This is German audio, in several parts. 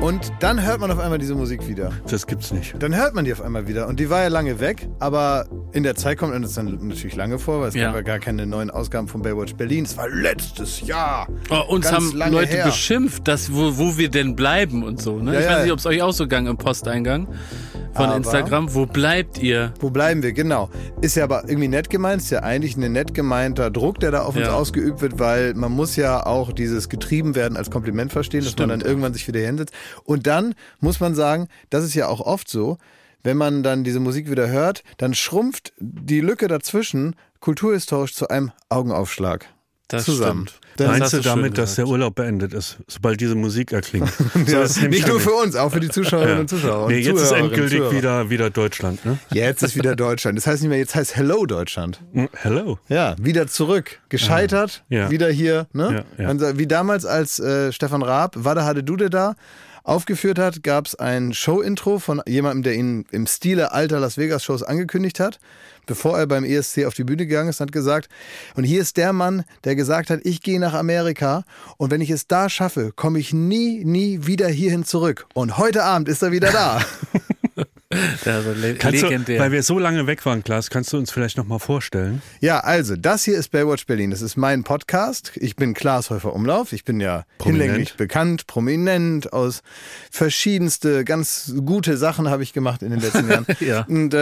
Und dann hört man auf einmal diese Musik wieder. Das gibt's nicht. Dann hört man die auf einmal wieder. Und die war ja lange weg, aber in der Zeit kommt uns dann natürlich lange vor, weil es gab ja gar keine neuen Ausgaben von Baywatch Berlin. Es war letztes Jahr. Uns haben Leute her. Beschimpft, dass wo wir denn bleiben und so. Ne? Ich weiß nicht, ob es euch auch so ging im Posteingang von Instagram. Wo bleibt ihr? Wo bleiben wir, genau. Ist ja aber irgendwie nett gemeint. Ist ja eigentlich ein nett gemeinter Druck, der da auf uns ausgeübt wird, weil man muss ja auch dieses getrieben werden als Kompliment verstehen, dass man dann irgendwann sich wieder hier hinsetzt. Und dann muss man sagen, das ist ja auch oft so, wenn man dann diese Musik wieder hört, dann schrumpft die Lücke dazwischen kulturhistorisch zu einem Augenaufschlag. Das zusammen. Stimmt. Meinst du damit, dass der Urlaub beendet ist, sobald diese Musik erklingt? So nicht nur für uns, auch für die Zuschauerinnen und Zuschauer. Und jetzt ist endgültig wieder Deutschland, ne? Jetzt ist wieder Deutschland. Das heißt nicht mehr, jetzt heißt Hello Deutschland. Hello. Ja, wieder zurück. Gescheitert, wieder hier. Ne? Ja. Wie damals, als Stefan Raab, Wada Hade Dude da aufgeführt hat, gab es ein Show-Intro von jemandem, der ihn im Stile alter Las Vegas-Shows angekündigt hat, bevor er beim ESC auf die Bühne gegangen ist und hat gesagt, und hier ist der Mann, der gesagt hat, ich gehe nach Amerika und wenn ich es da schaffe, komme ich nie wieder hierhin zurück. Und heute Abend ist er wieder da. Also legendär. Weil wir so lange weg waren, Klaas, kannst du uns vielleicht noch mal vorstellen? Ja, also, das hier ist Baywatch Berlin. Das ist mein Podcast. Ich bin Klaas Häufer-Umlauf. Ich bin ja hinlänglich bekannt, prominent, aus verschiedenste, ganz gute Sachen habe ich gemacht in den letzten Jahren. Ja. Und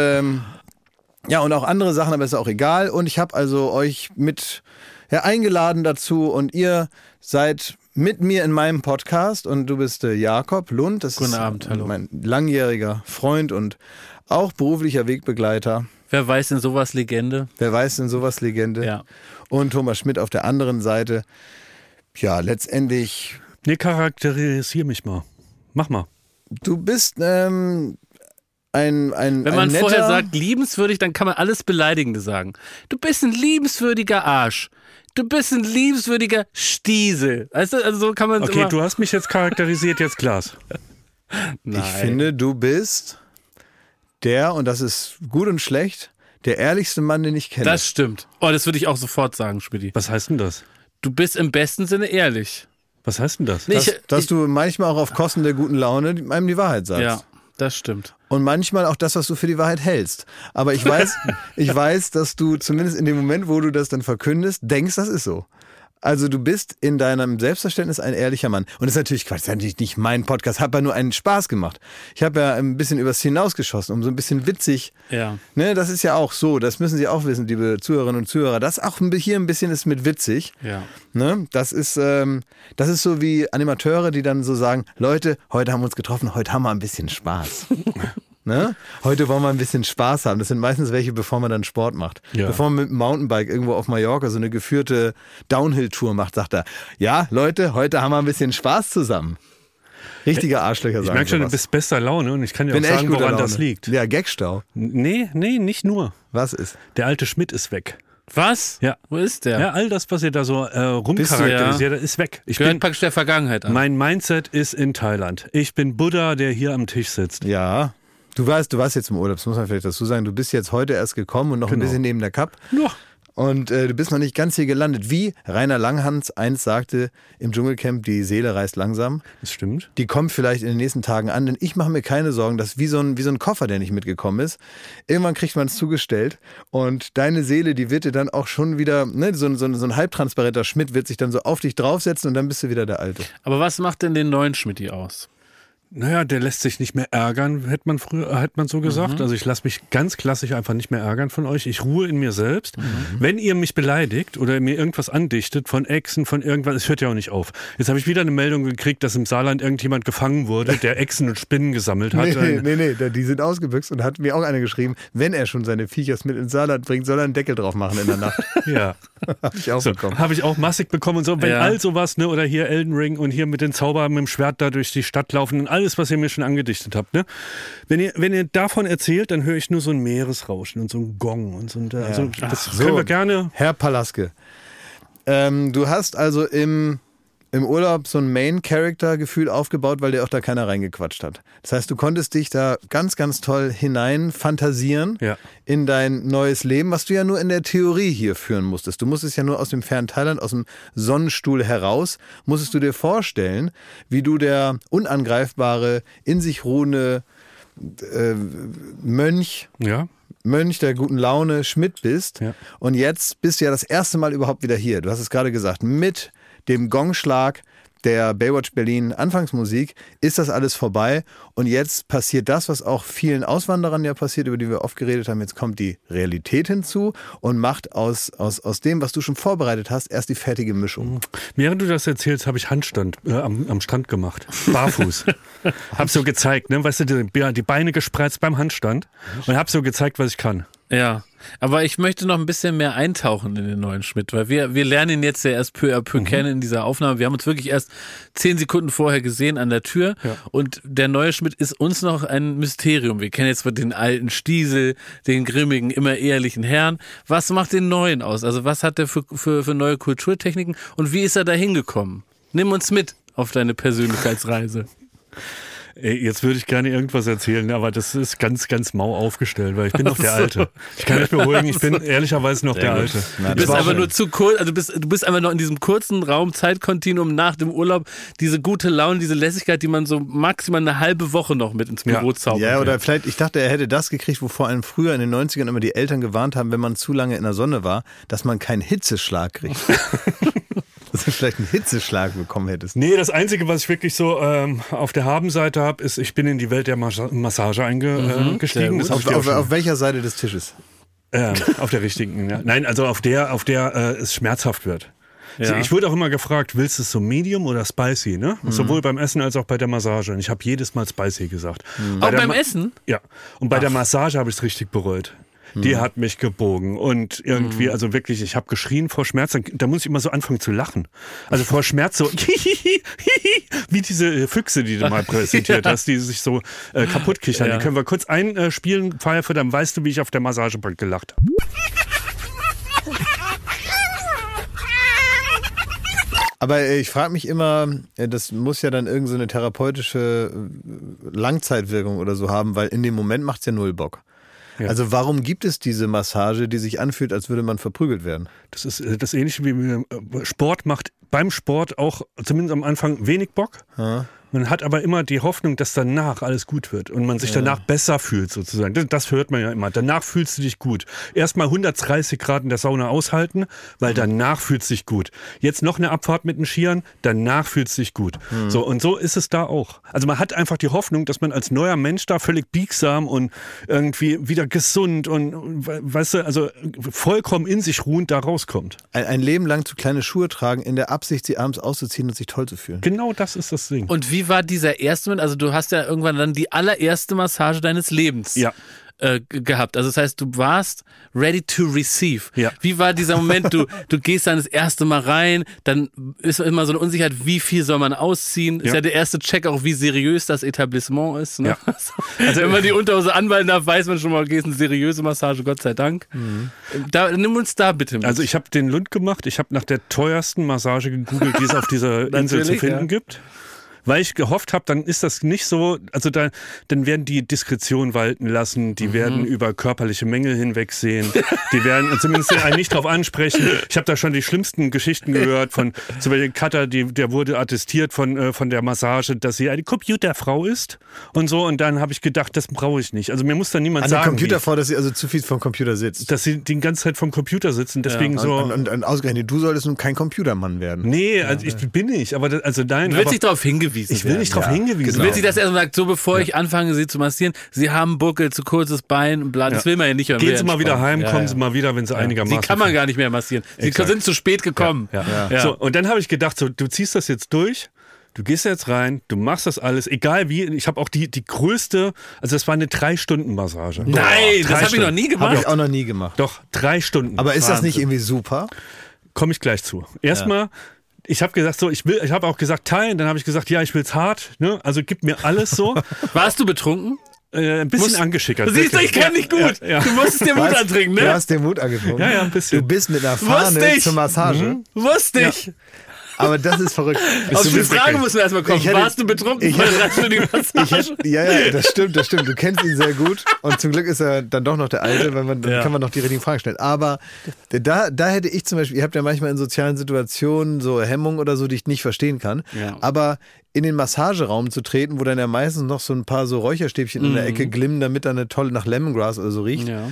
und auch andere Sachen, aber ist auch egal. Und ich habe also euch mit eingeladen dazu und ihr seid mit mir in meinem Podcast und du bist Jakob Lund. Das Guten ist Abend, hallo. Mein langjähriger Freund und auch beruflicher Wegbegleiter. Wer weiß denn sowas Legende? Ja. Und Thomas Schmidt auf der anderen Seite. Ja, letztendlich... Nee, charakterisier mich mal. Mach mal. Du bist Wenn man vorher sagt, liebenswürdig, dann kann man alles Beleidigende sagen. Du bist ein liebenswürdiger Arsch. Du bist ein liebenswürdiger Stiesel. Weißt du, also so kann man es Okay, immer... du hast mich jetzt charakterisiert, jetzt Klaas. Ich finde, du bist der, und das ist gut und schlecht, der ehrlichste Mann, den ich kenne. Das stimmt. Oh, das würde ich auch sofort sagen, Schmidti. Was heißt denn das? Du bist im besten Sinne ehrlich. Was heißt denn das? Dass du manchmal auch auf Kosten der guten Laune einem die Wahrheit sagst. Ja, das stimmt. Und manchmal auch das, was du für die Wahrheit hältst. Aber ich weiß, dass du zumindest in dem Moment, wo du das dann verkündest, denkst, das ist so. Also du bist in deinem Selbstverständnis ein ehrlicher Mann. Und das ist natürlich Quatsch, das ist natürlich nicht mein Podcast, habe ja nur einen Spaß gemacht. Ich habe ja ein bisschen übers hinausgeschossen, um so ein bisschen witzig. Ja. Ne, das ist ja auch so, das müssen Sie auch wissen, liebe Zuhörerinnen und Zuhörer, das auch hier ein bisschen ist mit witzig. Ja. Ne, das ist so wie Animateure, die dann so sagen, Leute, heute haben wir uns getroffen, heute haben wir ein bisschen Spaß. Ne? Heute wollen wir ein bisschen Spaß haben. Das sind meistens welche, bevor man dann Sport macht. Ja. Bevor man mit dem Mountainbike irgendwo auf Mallorca so eine geführte Downhill-Tour macht, sagt er, ja, Leute, heute haben wir ein bisschen Spaß zusammen. Richtige Arschlöcher sagen Ich merke schon, du bist bester Laune und ich kann dir auch sagen, woran das liegt. Ja, Gagstau. Nee, nicht nur. Was ist? Der alte Schmidt ist weg. Was? Ja. Wo ist der? Ja, all das, was ihr da so rumcharakterisiert, ist weg. Gehört praktisch der Vergangenheit an. Mein Mindset ist in Thailand. Ich bin Buddha, der hier am Tisch sitzt. Ja. Du warst jetzt im Urlaub, das muss man vielleicht dazu sagen. Du bist jetzt heute erst gekommen und noch ein bisschen neben der Kapp. Ja. Und du bist noch nicht ganz hier gelandet. Wie Rainer Langhans einst sagte im Dschungelcamp, die Seele reist langsam. Das stimmt. Die kommt vielleicht in den nächsten Tagen an, denn ich mache mir keine Sorgen, dass wie so ein Koffer, der nicht mitgekommen ist, irgendwann kriegt man es zugestellt und deine Seele, die wird dir dann auch schon wieder, ne, so ein halbtransparenter Schmidt wird sich dann so auf dich draufsetzen und dann bist du wieder der Alte. Aber was macht denn den neuen Schmidti aus? Naja, der lässt sich nicht mehr ärgern, hätte man so gesagt. Also ich lasse mich ganz klassisch einfach nicht mehr ärgern von euch. Ich ruhe in mir selbst. Wenn ihr mich beleidigt oder mir irgendwas andichtet von Echsen, von irgendwas, es hört ja auch nicht auf. Jetzt habe ich wieder eine Meldung gekriegt, dass im Saarland irgendjemand gefangen wurde, der Echsen und Spinnen gesammelt hat. Nee, die sind ausgebüxt und hat mir auch einer geschrieben, wenn er schon seine Viechers mit ins Saarland bringt, soll er einen Deckel drauf machen in der Nacht. Ja. Habe ich auch bekommen. Habe ich auch massig bekommen und so. Wenn all sowas, ne, oder hier Elden Ring und hier mit den Zaubern mit dem Schwert da durch die Stadt laufen und alles, was ihr mir schon angedichtet habt, ne? Wenn ihr davon erzählt, dann höre ich nur so ein Meeresrauschen und so ein Gong und so. Das können wir gerne. Herr Palaske, du hast also im im Urlaub so ein Main-Character-Gefühl aufgebaut, weil dir auch da keiner reingequatscht hat. Das heißt, du konntest dich da ganz, ganz toll hinein fantasieren in dein neues Leben, was du ja nur in der Theorie hier führen musstest. Du musstest ja nur aus dem fernen Thailand, aus dem Sonnenstuhl heraus, musstest du dir vorstellen, wie du der unangreifbare, in sich ruhende Mönch der guten Laune Schmidt bist. Ja. Und jetzt bist du ja das erste Mal überhaupt wieder hier. Du hast es gerade gesagt, mit dem Gongschlag der Baywatch Berlin Anfangsmusik ist das alles vorbei. Und jetzt passiert das, was auch vielen Auswanderern ja passiert, über die wir oft geredet haben. Jetzt kommt die Realität hinzu und macht aus dem, was du schon vorbereitet hast, erst die fertige Mischung. Während du das erzählst, habe ich Handstand am Strand gemacht. Barfuß. Hab so gezeigt, ne? Weißt du, die Beine gespreizt beim Handstand und hab so gezeigt, was ich kann. Ja, aber ich möchte noch ein bisschen mehr eintauchen in den neuen Schmidt, weil wir lernen ihn jetzt ja erst peu à peu kennen in dieser Aufnahme. Wir haben uns wirklich erst 10 Sekunden vorher gesehen an der Tür und der neue Schmidt ist uns noch ein Mysterium. Wir kennen jetzt den alten Stiesel, den grimmigen, immer ehrlichen Herrn. Was macht den neuen aus? Also was hat der für neue Kulturtechniken und wie ist er da hingekommen? Nimm uns mit auf deine Persönlichkeitsreise. Jetzt würde ich gerne irgendwas erzählen, aber das ist ganz, ganz mau aufgestellt, weil ich bin noch der Alte. Ich kann mich beruhigen, ich bin ehrlicherweise noch der Alte. Du bist einfach nur zu kurz, also du bist einfach noch in diesem kurzen Raum, Zeitkontinuum nach dem Urlaub, diese gute Laune, diese Lässigkeit, die man so maximal eine halbe Woche noch mit ins Büro zaubert. Ja, oder vielleicht, ich dachte, er hätte das gekriegt, wo vor allem früher in den 90ern immer die Eltern gewarnt haben, wenn man zu lange in der Sonne war, dass man keinen Hitzeschlag kriegt. Dass du vielleicht einen Hitzeschlag bekommen hättest. Nee, das Einzige, was ich wirklich so auf der Habenseite habe, ist, ich bin in die Welt der Massage eingestiegen. Auf welcher Seite des Tisches? Auf der richtigen, ja. Nein, also auf der es schmerzhaft wird. Ja. Ich wurde auch immer gefragt, willst du es so medium oder spicy? Ne? Sowohl beim Essen als auch bei der Massage. Und ich habe jedes Mal spicy gesagt. Auch beim Essen? Ja. Und bei der Massage habe ich es richtig bereut. Die hat mich gebogen und irgendwie, also wirklich, ich habe geschrien vor Schmerz, da muss ich immer so anfangen zu lachen. Also vor Schmerz so, wie diese Füchse, die du mal präsentiert hast, die sich so kaputt kichern. Ja. Die können wir kurz einspielen, Pfeife, dann weißt du, wie ich auf der Massagebank gelacht habe. Aber ich frage mich immer, das muss ja dann irgend so eine therapeutische Langzeitwirkung oder so haben, weil in dem Moment macht es ja null Bock. Ja. Also warum gibt es diese Massage, die sich anfühlt, als würde man verprügelt werden? Das ist das Ähnliche wie Sport macht beim Sport auch zumindest am Anfang wenig Bock. Ja. Man hat aber immer die Hoffnung, dass danach alles gut wird und man sich danach besser fühlt sozusagen. Das hört man ja immer. Danach fühlst du dich gut. Erstmal 130 Grad in der Sauna aushalten, weil danach fühlst du dich gut. Jetzt noch eine Abfahrt mit den Skiern, danach fühlst du dich gut. So, und so ist es da auch. Also man hat einfach die Hoffnung, dass man als neuer Mensch da völlig biegsam und irgendwie wieder gesund und, weißt du, also vollkommen in sich ruhend da rauskommt. Ein Leben lang zu kleine Schuhe tragen, in der Absicht, sie abends auszuziehen und sich toll zu fühlen. Genau das ist das Ding. Und wie war dieser erste Moment? Also du hast ja irgendwann dann die allererste Massage deines Lebens gehabt. Also das heißt, du warst ready to receive. Ja. Wie war dieser Moment? Du gehst dann das erste Mal rein, dann ist immer so eine Unsicherheit, wie viel soll man ausziehen? Ist ja der erste Check auch, wie seriös das Etablissement ist. Ne? Ja. Also wenn man die Unterhose anballen darf, weiß man schon mal, okay, ist eine seriöse Massage, Gott sei Dank. Nimm uns da bitte mit. Also ich habe den Lund gemacht, ich habe nach der teuersten Massage gegoogelt, die es auf dieser Insel zu finden gibt. Weil ich gehofft habe, dann ist das nicht so, also dann werden die Diskretion walten lassen, die werden über körperliche Mängel hinwegsehen, die werden zumindest einen nicht drauf ansprechen. Ich habe da schon die schlimmsten Geschichten gehört von zum Beispiel Cutter, der wurde attestiert von der Massage, dass sie eine Computerfrau ist und so, und dann habe ich gedacht, das brauche ich nicht. Also mir muss da niemand sagen. Eine Computerfrau, dass sie also zu viel vom Computer sitzt. Dass sie die ganze Zeit vom Computer sitzen, deswegen so. Und ausgerechnet, du solltest nun kein Computermann werden. Nee, also ich bin ich, aber du willst dich darauf hingewiesen. Ich will nicht darauf hingewiesen werden. Du willst dich das erstmal sagen, so bevor ich anfange, sie zu massieren, sie haben Buckel, zu kurzes Bein, bla, das will man ja nicht. Gehen Sie mal wieder heim, kommen Sie mal wieder, wenn Sie einigermaßen. Sie kann man gar nicht mehr massieren. Sie sind zu spät gekommen. So, und dann habe ich gedacht, so, du ziehst das jetzt durch. Du gehst jetzt rein, du machst das alles, egal wie. Ich habe auch die größte, also das war eine 3-Stunden-Massage. Nein, das habe ich noch nie gemacht. Habe ich auch noch nie gemacht. Doch, 3 Stunden. Aber ist das nicht irgendwie super? Komme ich gleich zu. Erstmal, ich habe gesagt, so, ich habe auch gesagt, teilen, dann habe ich gesagt, ja, ich will's hart, ne? Also gib mir alles so. Warst du betrunken? Ein bisschen angeschickert. Siehst du, ich kenne dich gut. Ja. Du musstest dir Mut antrinken, ne? Du hast dir Mut angetrunken. Ja, ein bisschen. Du bist mit einer Fahne zur Massage. Wusste ich. Aber das ist verrückt. Auf die Frage muss man erstmal kommen. Warst du betrunken? Ja, das stimmt. Du kennst ihn sehr gut. Und zum Glück ist er dann doch noch der Alte, dann kann man noch die richtigen Fragen stellen. Aber da hätte ich zum Beispiel, ihr habt ja manchmal in sozialen Situationen so Hemmungen oder so, die ich nicht verstehen kann. Ja. Aber in den Massageraum zu treten, wo dann ja meistens noch so ein paar so Räucherstäbchen in der Ecke glimmen, damit dann eine tolle nach Lemongrass oder so riecht. Ja.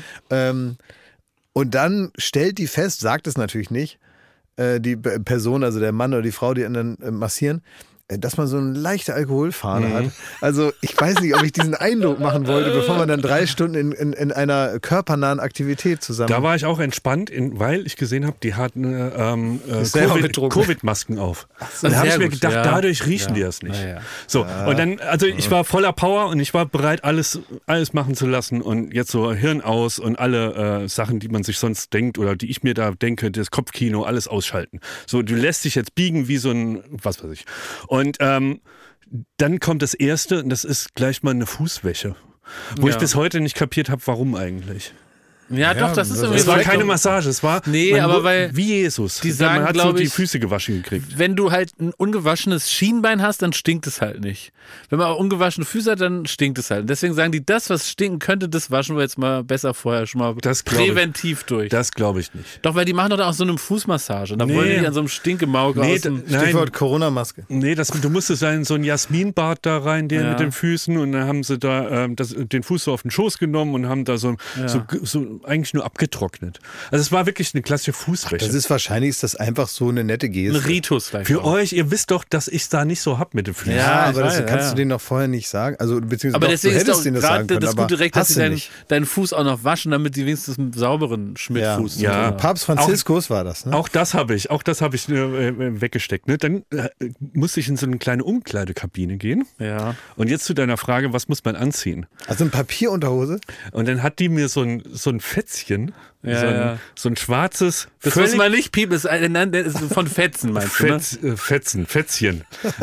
Und dann stellt die fest, sagt es natürlich nicht, die Person, also der Mann oder die Frau, die dann massieren, dass man so eine leichte Alkoholfahne hat. Also ich weiß nicht, ob ich diesen Eindruck machen wollte, bevor man dann 3 Stunden in einer körpernahen Aktivität zusammen... Da war ich auch entspannt, weil ich gesehen habe, die hatten Covid-Masken auf. So, da habe ich mir gedacht, dadurch riechen die das nicht. Ja. So, und dann, also ich war voller Power und ich war bereit, alles machen zu lassen und jetzt so Hirn aus und alle Sachen, die man sich sonst denkt oder die ich mir da denke, das Kopfkino, alles ausschalten. So, du lässt dich jetzt biegen wie so ein, was weiß ich. Und dann kommt das Erste, und das ist gleich mal eine Fußwäsche. Wo ich bis heute nicht kapiert habe, warum eigentlich. Ja, doch, das ist irgendwie. Es war keine Massage, es war weil wie Jesus. Die sagen, man hat so die Füße gewaschen gekriegt. Wenn du halt ein ungewaschenes Schienbein hast, dann stinkt es halt nicht. Wenn man auch ungewaschene Füße hat, dann stinkt es halt. Und deswegen sagen die, das, was stinken könnte, das waschen wir jetzt mal besser vorher schon mal präventiv durch. Das glaube ich nicht. Doch, weil die machen doch auch so eine Fußmassage. Und da wollen die nicht an so einem Stinkemauk Stichwort Corona-Maske. Nee, du musstest so ein Jasminbad da rein, mit den Füßen, und dann haben sie da den Fuß so auf den Schoß genommen und haben da so eigentlich nur abgetrocknet. Also es war wirklich eine klassische Fußwäsche. Wahrscheinlich ist das einfach so eine nette Geste. Ein Ritus vielleicht. Für euch, ihr wisst doch, dass ich es da nicht so hab mit den Füßen. Ja, aber das kannst du denen noch vorher nicht sagen. Also beziehungsweise aber deswegen ist doch gerade das gute Recht, dass sie deinen Fuß auch noch waschen, damit die wenigstens einen sauberen Schmidt-Fuß haben. Papst Franziskus war das, ne? Auch das habe ich weggesteckt. Ne? Dann musste ich in so eine kleine Umkleidekabine gehen. Ja. Und jetzt zu deiner Frage, was muss man anziehen? Also eine Papierunterhose? Und dann hat die mir so ein Fetzchen, so ein schwarzes... Das muss man nicht piepen, das ist von Fetzen, meinst du, ne? Fätzchen.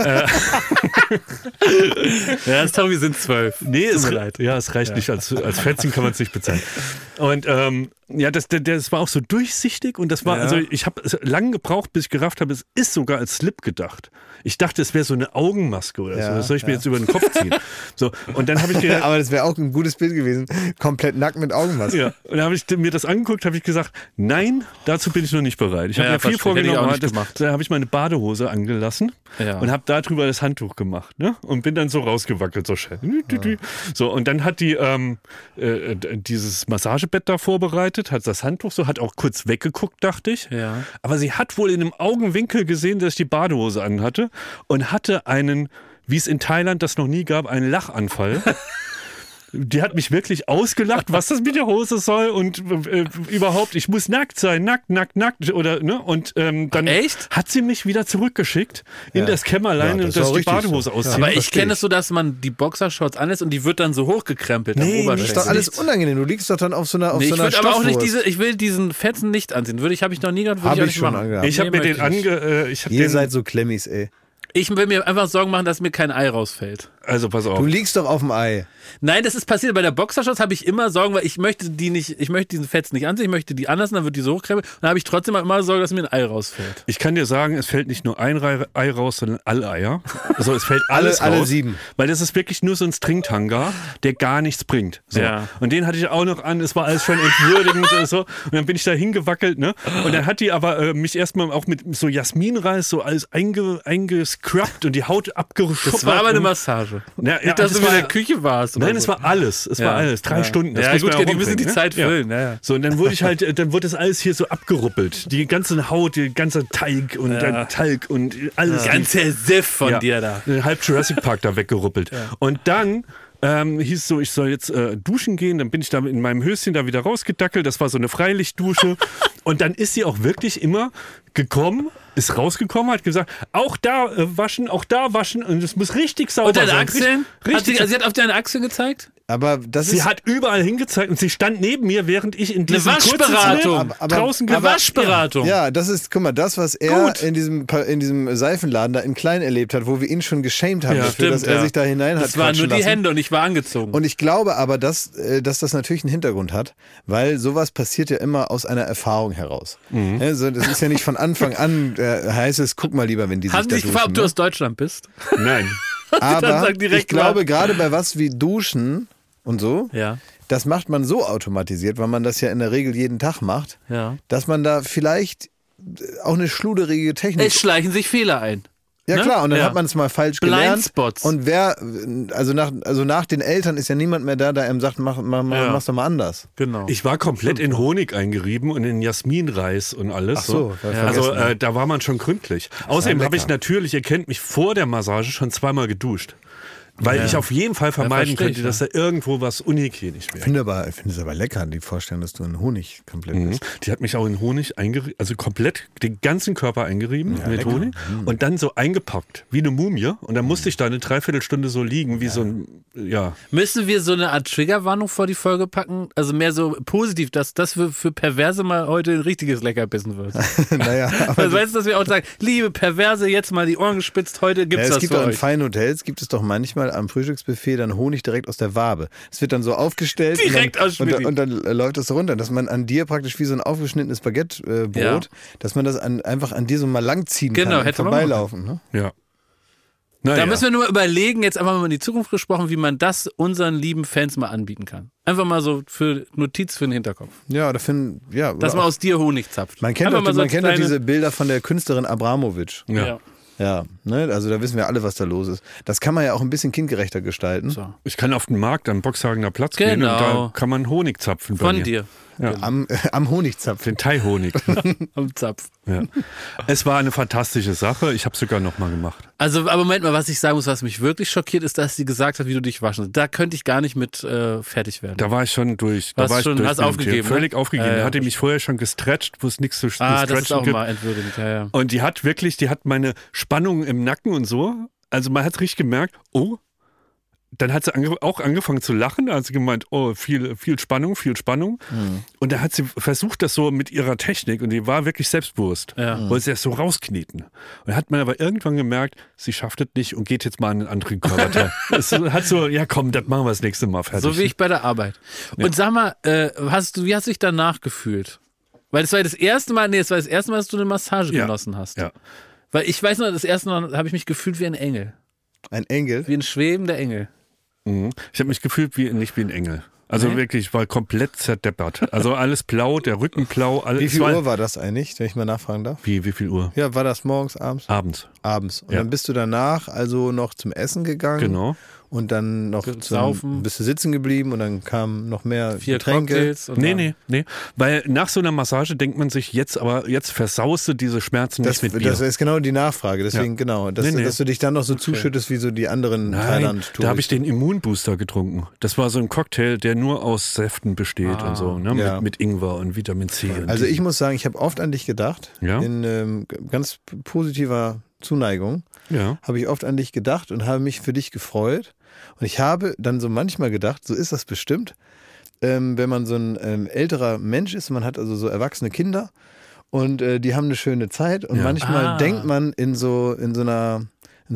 Ja, sorry, wir sind 12. Nee, es reicht nicht. Als Fetzchen kann man es nicht bezahlen. Und das war auch so durchsichtig und das war, also ich habe lange gebraucht, bis ich gerafft habe, es ist sogar als Slip gedacht. Ich dachte, es wäre so eine Augenmaske oder so. Das soll ich mir jetzt über den Kopf ziehen. So, und dann habe ich gedacht, aber das wäre auch ein gutes Bild gewesen. Komplett nackt mit Augenmaske. Ja. Und dann habe ich mir das angeguckt, habe ich gesagt, nein, dazu bin ich noch nicht bereit. Ich habe mir viel vorgenommen. Da habe ich meine Badehose angelassen und habe darüber das Handtuch gemacht, ne? Und bin dann so rausgewackelt, so schön. So, und dann hat die dieses Massagebett da vorbereitet, hat das Handtuch so, hat auch kurz weggeguckt, dachte ich. Ja. Aber sie hat wohl in einem Augenwinkel gesehen, dass ich die Badehose anhatte und hatte einen, wie es in Thailand das noch nie gab, einen Lachanfall. Die hat mich wirklich ausgelacht, was das mit der Hose soll und überhaupt, ich muss nackt sein, nackt oder ne, und dann hat sie mich wieder zurückgeschickt in das Kämmerlein und das die Badehose ausziehen. Aber ich kenne es so, dass man die Boxershorts anlässt und die wird dann so hochgekrempelt am Oberschenkel. Das ist doch alles unangenehm. Du liegst doch dann auf so einer ich würde aber auch nicht ich will diesen Fetzen nicht anziehen. Habe ich noch nie gehabt, würde ich auch nicht machen. Ich habe mir den Ihr seid so Klemmis, ey. Ich will mir einfach Sorgen machen, dass mir kein Ei rausfällt. Also pass auf. Du liegst doch auf dem Ei. Nein, das ist passiert. Bei der Boxershorts habe ich immer Sorgen, weil ich möchte diesen Fetzen nicht ansehen, ich möchte die anders, dann wird die so hochkrempeln. Und dann habe ich trotzdem immer Sorge, dass mir ein Ei rausfällt. Ich kann dir sagen, es fällt nicht nur ein Ei raus, sondern alle Eier. Also es fällt alles raus. Alle 7. Weil das ist wirklich nur so ein Stringtanga, der gar nichts bringt. So. Ja. Und den hatte ich auch noch an, es war alles schon entwürdigend und so. Und dann bin ich da hingewackelt, ne? Und dann hat die aber mich erstmal auch mit so Jasminreis so alles eingescrubbt und die Haut abgeschubbt. Das war aber eine Massage. Ja, nicht, dass du in der Küche warst. Nein, es war alles. Es war alles. 3 Stunden. Das gut, die müssen die Zeit füllen. Ja. So, und dann wurde das alles hier so abgeruppelt. Die ganze Haut, die ganze Teig und Talg und alles. Ganze Siff von dir da. Halb Jurassic Park da weggeruppelt. Ja. Und dann hieß es so, ich soll jetzt duschen gehen. Dann bin ich da in meinem Höschen da wieder rausgedackelt. Das war so eine Freilichtdusche. Und dann ist sie auch wirklich immer gekommen, ist rausgekommen, hat gesagt, auch da waschen und es muss richtig sauber sein. Und deine Achseln? Sie hat auf deine Achseln gezeigt? Aber sie hat überall hingezeigt und sie stand neben mir, während ich in diesem Waschberatung draußen Waschberatung. Ja, das ist, guck mal, das, was er in diesem Seifenladen da in Klein erlebt hat, wo wir ihn schon geschämt haben dafür, dass er sich da hinein hat. Das waren nur die Hände und ich war angezogen. Und ich glaube aber, dass das natürlich einen Hintergrund hat, weil sowas passiert ja immer aus einer Erfahrung heraus. Also, das ist ja nicht von Anfang an, heißt es, guck mal lieber, wenn die sich da duschen. Hast du dich gefragt, ob du aus Deutschland bist? Nein. Aber ich glaube, gerade bei was wie Duschen und so, das macht man so automatisiert, weil man das ja in der Regel jeden Tag macht, dass man da vielleicht auch eine schluderige Technik... Es schleichen sich Fehler ein. Ja klar, und dann hat man es mal falsch gelernt. Blindspots. Und nach den Eltern ist ja niemand mehr da, der einem sagt, mach's doch mal anders. Genau. Ich war komplett in Honig eingerieben und in Jasminreis und alles. Ach so. Also da war man schon gründlich. Außerdem habe ich natürlich, ihr kennt mich, vor der Massage schon zweimal geduscht. Weil ich auf jeden Fall vermeiden könnte, dass da irgendwo was unhygienisch wäre. Ich finde es aber lecker, die Vorstellung, dass du in Honig komplett bist. Die hat mich auch in Honig eingerieben, also komplett den ganzen Körper eingerieben mit lecker. Honig und dann so eingepackt, wie eine Mumie. Und dann musste ich da eine Dreiviertelstunde so liegen, wie so ein, Müssen wir so eine Art Triggerwarnung vor die Folge packen? Also mehr so positiv, dass das für Perverse mal heute ein richtiges Leckerbissen wird. Naja. Also weißt du, dass wir auch sagen, liebe Perverse, jetzt mal die Ohren gespitzt, heute gibt's das für euch. Es gibt doch in feinen Hotels, gibt es doch manchmal am Frühstücksbuffet dann Honig direkt aus der Wabe. Es wird dann so aufgestellt und dann läuft das so runter, dass man an dir praktisch wie so ein aufgeschnittenes Baguettebrot, dass man das einfach an dir so mal langziehen kann und vorbeilaufen. Ne? Ja. Da müssen wir nur mal überlegen, jetzt einfach mal in die Zukunft gesprochen, wie man das unseren lieben Fans mal anbieten kann. Einfach mal so für Notiz für den Hinterkopf. Ja, dass man aus dir Honig zapft. Man kennt doch diese Bilder von der Künstlerin Abramovic. Ja, ne? Also da wissen wir alle, was da los ist. Das kann man ja auch ein bisschen kindgerechter gestalten. So. Ich kann auf den Markt am Boxhagener Platz gehen und da kann man Honig zapfen bei mir. Von dir. Ja. Am Honigzapf. Den Thai-Honig. Am Zapf. Ja. Es war eine fantastische Sache. Ich habe es sogar nochmal gemacht. Also, aber Moment mal, was ich sagen muss, was mich wirklich schockiert, ist, dass sie gesagt hat, wie du dich waschen. Da könnte ich gar nicht mit fertig werden. Da war ich schon durch. Hast aufgegeben. Völlig aufgegeben. Da hatte mich vorher schon gestretcht, wo es nichts zu stretchen gibt. Das ist auch mal entwürdigend. Ja. Und die hat meine Spannung im Nacken und so. Also man hat richtig gemerkt, dann hat sie auch angefangen zu lachen, da hat sie gemeint, viel Spannung, viel Spannung. Und da hat sie versucht, das so mit ihrer Technik, und die war wirklich selbstbewusst, wollte sie das so rauskneten. Und da hat man aber irgendwann gemerkt, sie schafft es nicht und geht jetzt mal an einen anderen Körperteil. Das hat so, ja komm, das machen wir das nächste Mal fertig. So wie ich bei der Arbeit. Und sag mal, wie hast du dich danach gefühlt? Weil das war das erste Mal, dass du eine Massage genossen hast. Ja. Weil ich weiß noch, das erste Mal habe ich mich gefühlt wie ein Engel. Ein Engel? Wie ein schwebender Engel. Ich habe mich gefühlt nicht wie ein Engel. Also wirklich, ich war komplett zerdeppert. Also alles blau, der Rücken blau. Alles. Wie viel Uhr war das eigentlich, wenn ich mal nachfragen darf? Wie viel Uhr? Ja, war das morgens, abends? Abends. Und dann bist du danach also noch zum Essen gegangen. Genau. Und dann noch Saufen. bist du sitzen geblieben und dann kamen noch mehr 4 Getränke. Cocktails. Nee. Weil nach so einer Massage denkt man sich jetzt versaust du diese Schmerzen nicht mit Bier. Das ist genau die Nachfrage. Deswegen dass du dich dann noch so zuschüttest, wie so die anderen Thailand-Touristen. Da habe ich den Immunbooster getrunken. Das war so ein Cocktail, der nur aus Säften besteht und so, ne? Mit Ingwer und Vitamin C. Also ich muss sagen, ich habe oft an dich gedacht. Ja? In ganz positiver Zuneigung. Ja. Habe ich oft an dich gedacht und habe mich für dich gefreut. Und ich habe dann so manchmal gedacht, so ist das bestimmt, wenn man so ein älterer Mensch ist, man hat also so erwachsene Kinder und die haben eine schöne Zeit und manchmal denkt man in so einer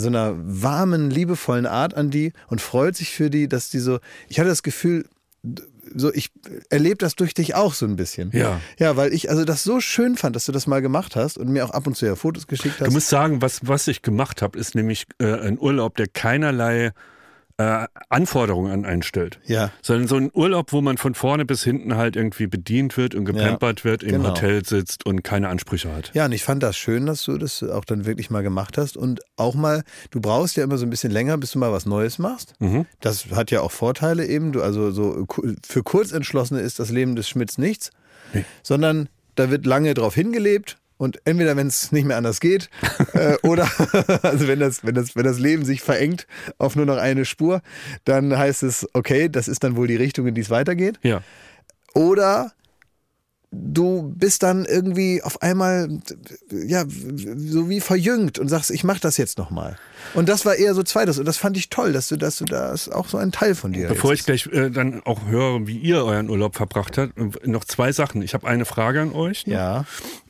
warmen, liebevollen Art an die und freut sich für die, dass die so, ich hatte das Gefühl, so, ich erlebe das durch dich auch so ein bisschen. Ja. Ja, weil ich also das so schön fand, dass du das mal gemacht hast und mir auch ab und zu ja Fotos geschickt hast. Du musst sagen, was ich gemacht habe, ist nämlich ein Urlaub, der keinerlei Anforderungen an einen stellt. Ja. Sondern so ein Urlaub, wo man von vorne bis hinten halt irgendwie bedient wird und gepampert wird, im Hotel sitzt und keine Ansprüche hat. Ja, und ich fand das schön, dass du das auch dann wirklich mal gemacht hast und auch mal, du brauchst ja immer so ein bisschen länger, bis du mal was Neues machst. Das hat ja auch Vorteile eben. Also so für Kurzentschlossene ist das Leben des Schmidts nichts, sondern da wird lange drauf hingelebt. Und entweder, wenn es nicht mehr anders geht, oder also wenn das Leben sich verengt auf nur noch eine Spur, dann heißt es, okay, das ist dann wohl die Richtung, in die es weitergeht. Ja. Oder du bist dann irgendwie auf einmal ja so wie verjüngt und sagst, ich mach das jetzt nochmal. Und das war eher so zweites und das fand ich toll, dass du das auch so ein Teil von dir. Bevor ich gleich dann auch höre, wie ihr euren Urlaub verbracht habt, noch 2 Sachen. Ich habe eine Frage an euch. Ne? Ja.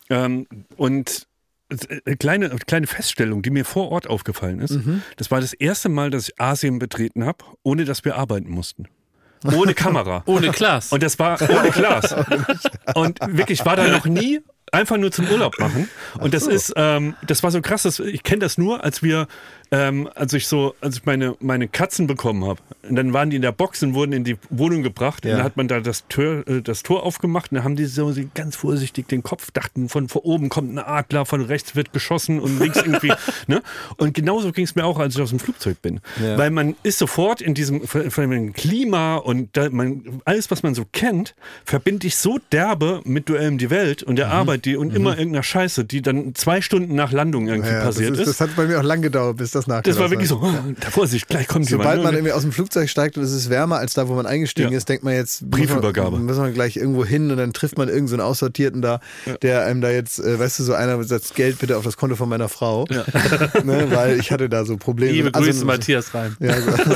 Und kleine Feststellung, die mir vor Ort aufgefallen ist. Das war das erste Mal, dass ich Asien betreten habe, ohne dass wir arbeiten mussten. Ohne Kamera. Ohne Glas. Und das war ohne Glas. Und wirklich, ich war da noch nie, einfach nur zum Urlaub machen. Und das ist, das war so krass, ich kenne das nur, als ich meine Katzen bekommen habe. Und dann waren die in der Box und wurden in die Wohnung gebracht. Ja. Und dann hat man da das Tor aufgemacht und dann haben die so ganz vorsichtig den Kopf, dachten, von oben kommt ein Adler, von rechts wird geschossen und links irgendwie. Ne? Und genauso ging es mir auch, als ich aus dem Flugzeug bin. Ja. Weil man ist sofort in diesem von dem Klima und alles, was man so kennt, verbinde ich so derbe mit Duell um die Welt und der Arbeit und immer irgendeiner Scheiße, die dann 2 Stunden nach Landung irgendwie passiert ist. Das hat bei mir auch lang gedauert, bis das nachgelassen. Das war wirklich so, Vorsicht, gleich kommt jemand. Sobald man irgendwie aus dem Flugzeug steigt und es ist wärmer als da, wo man eingestiegen ist, denkt man jetzt, Briefübergabe. Müssen wir gleich irgendwo hin und dann trifft man irgend so einen Aussortierten da, der einem da jetzt, weißt du, so einer sagt, Geld bitte auf das Konto von meiner Frau. Ja. Ne, weil ich hatte da so Probleme. Liebe Grüße, Matthias Reim. Ja,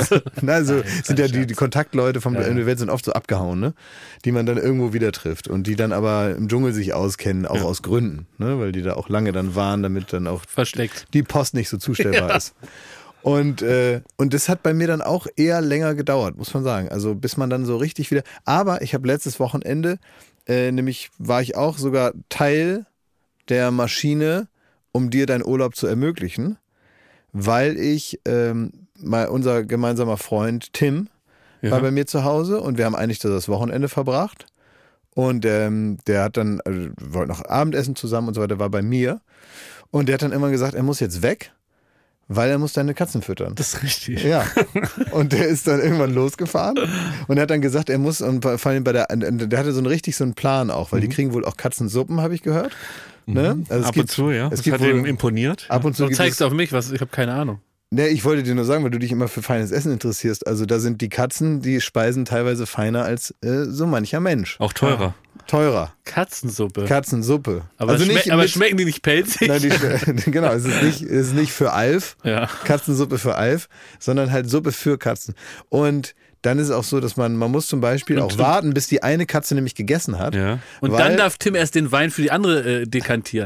sind ja die Kontaktleute vom Duell um die Welt sind oft so abgehauen, ne? Die man dann irgendwo wieder trifft und die dann aber im Dschungel sich auskennen, auch aus Gründen, ne? Weil die da auch lange dann waren, damit dann auch versteckt die Post nicht so zustellbar ist. Und das hat bei mir dann auch eher länger gedauert, muss man sagen. Also bis man dann so richtig wieder. Aber ich habe letztes Wochenende, nämlich war ich auch sogar Teil der Maschine, um dir deinen Urlaub zu ermöglichen, weil ich mal unser gemeinsamer Freund Tim war bei mir zu Hause und wir haben eigentlich das Wochenende verbracht. Und der hat dann, wir wollten noch Abendessen zusammen und so weiter, war bei mir. Und der hat dann immer gesagt, er muss jetzt weg, weil er muss deine Katzen füttern. Das ist richtig. Ja. Und der ist dann irgendwann losgefahren und er hat dann gesagt, er muss, und vor allem der hatte so einen Plan auch, weil die kriegen wohl auch Katzensuppen, habe ich gehört. Ne? Also ab und zu, ja. Das hat ihm imponiert. Ab und zu zeigst du auf mich was, ich habe keine Ahnung. Ne, ich wollte dir nur sagen, weil du dich immer für feines Essen interessierst. Also da sind die Katzen, die speisen teilweise feiner als so mancher Mensch. Auch teurer. Ja. Teurer. Katzensuppe. Aber, also schmecken die nicht pelzig? Nein, genau, es ist nicht für Alf, Katzensuppe für Alf, sondern halt Suppe für Katzen. Und dann ist es auch so, dass man muss zum Beispiel auch warten, bis die eine Katze nämlich gegessen hat. Ja. Und dann darf Tim erst den Wein für die andere dekantieren.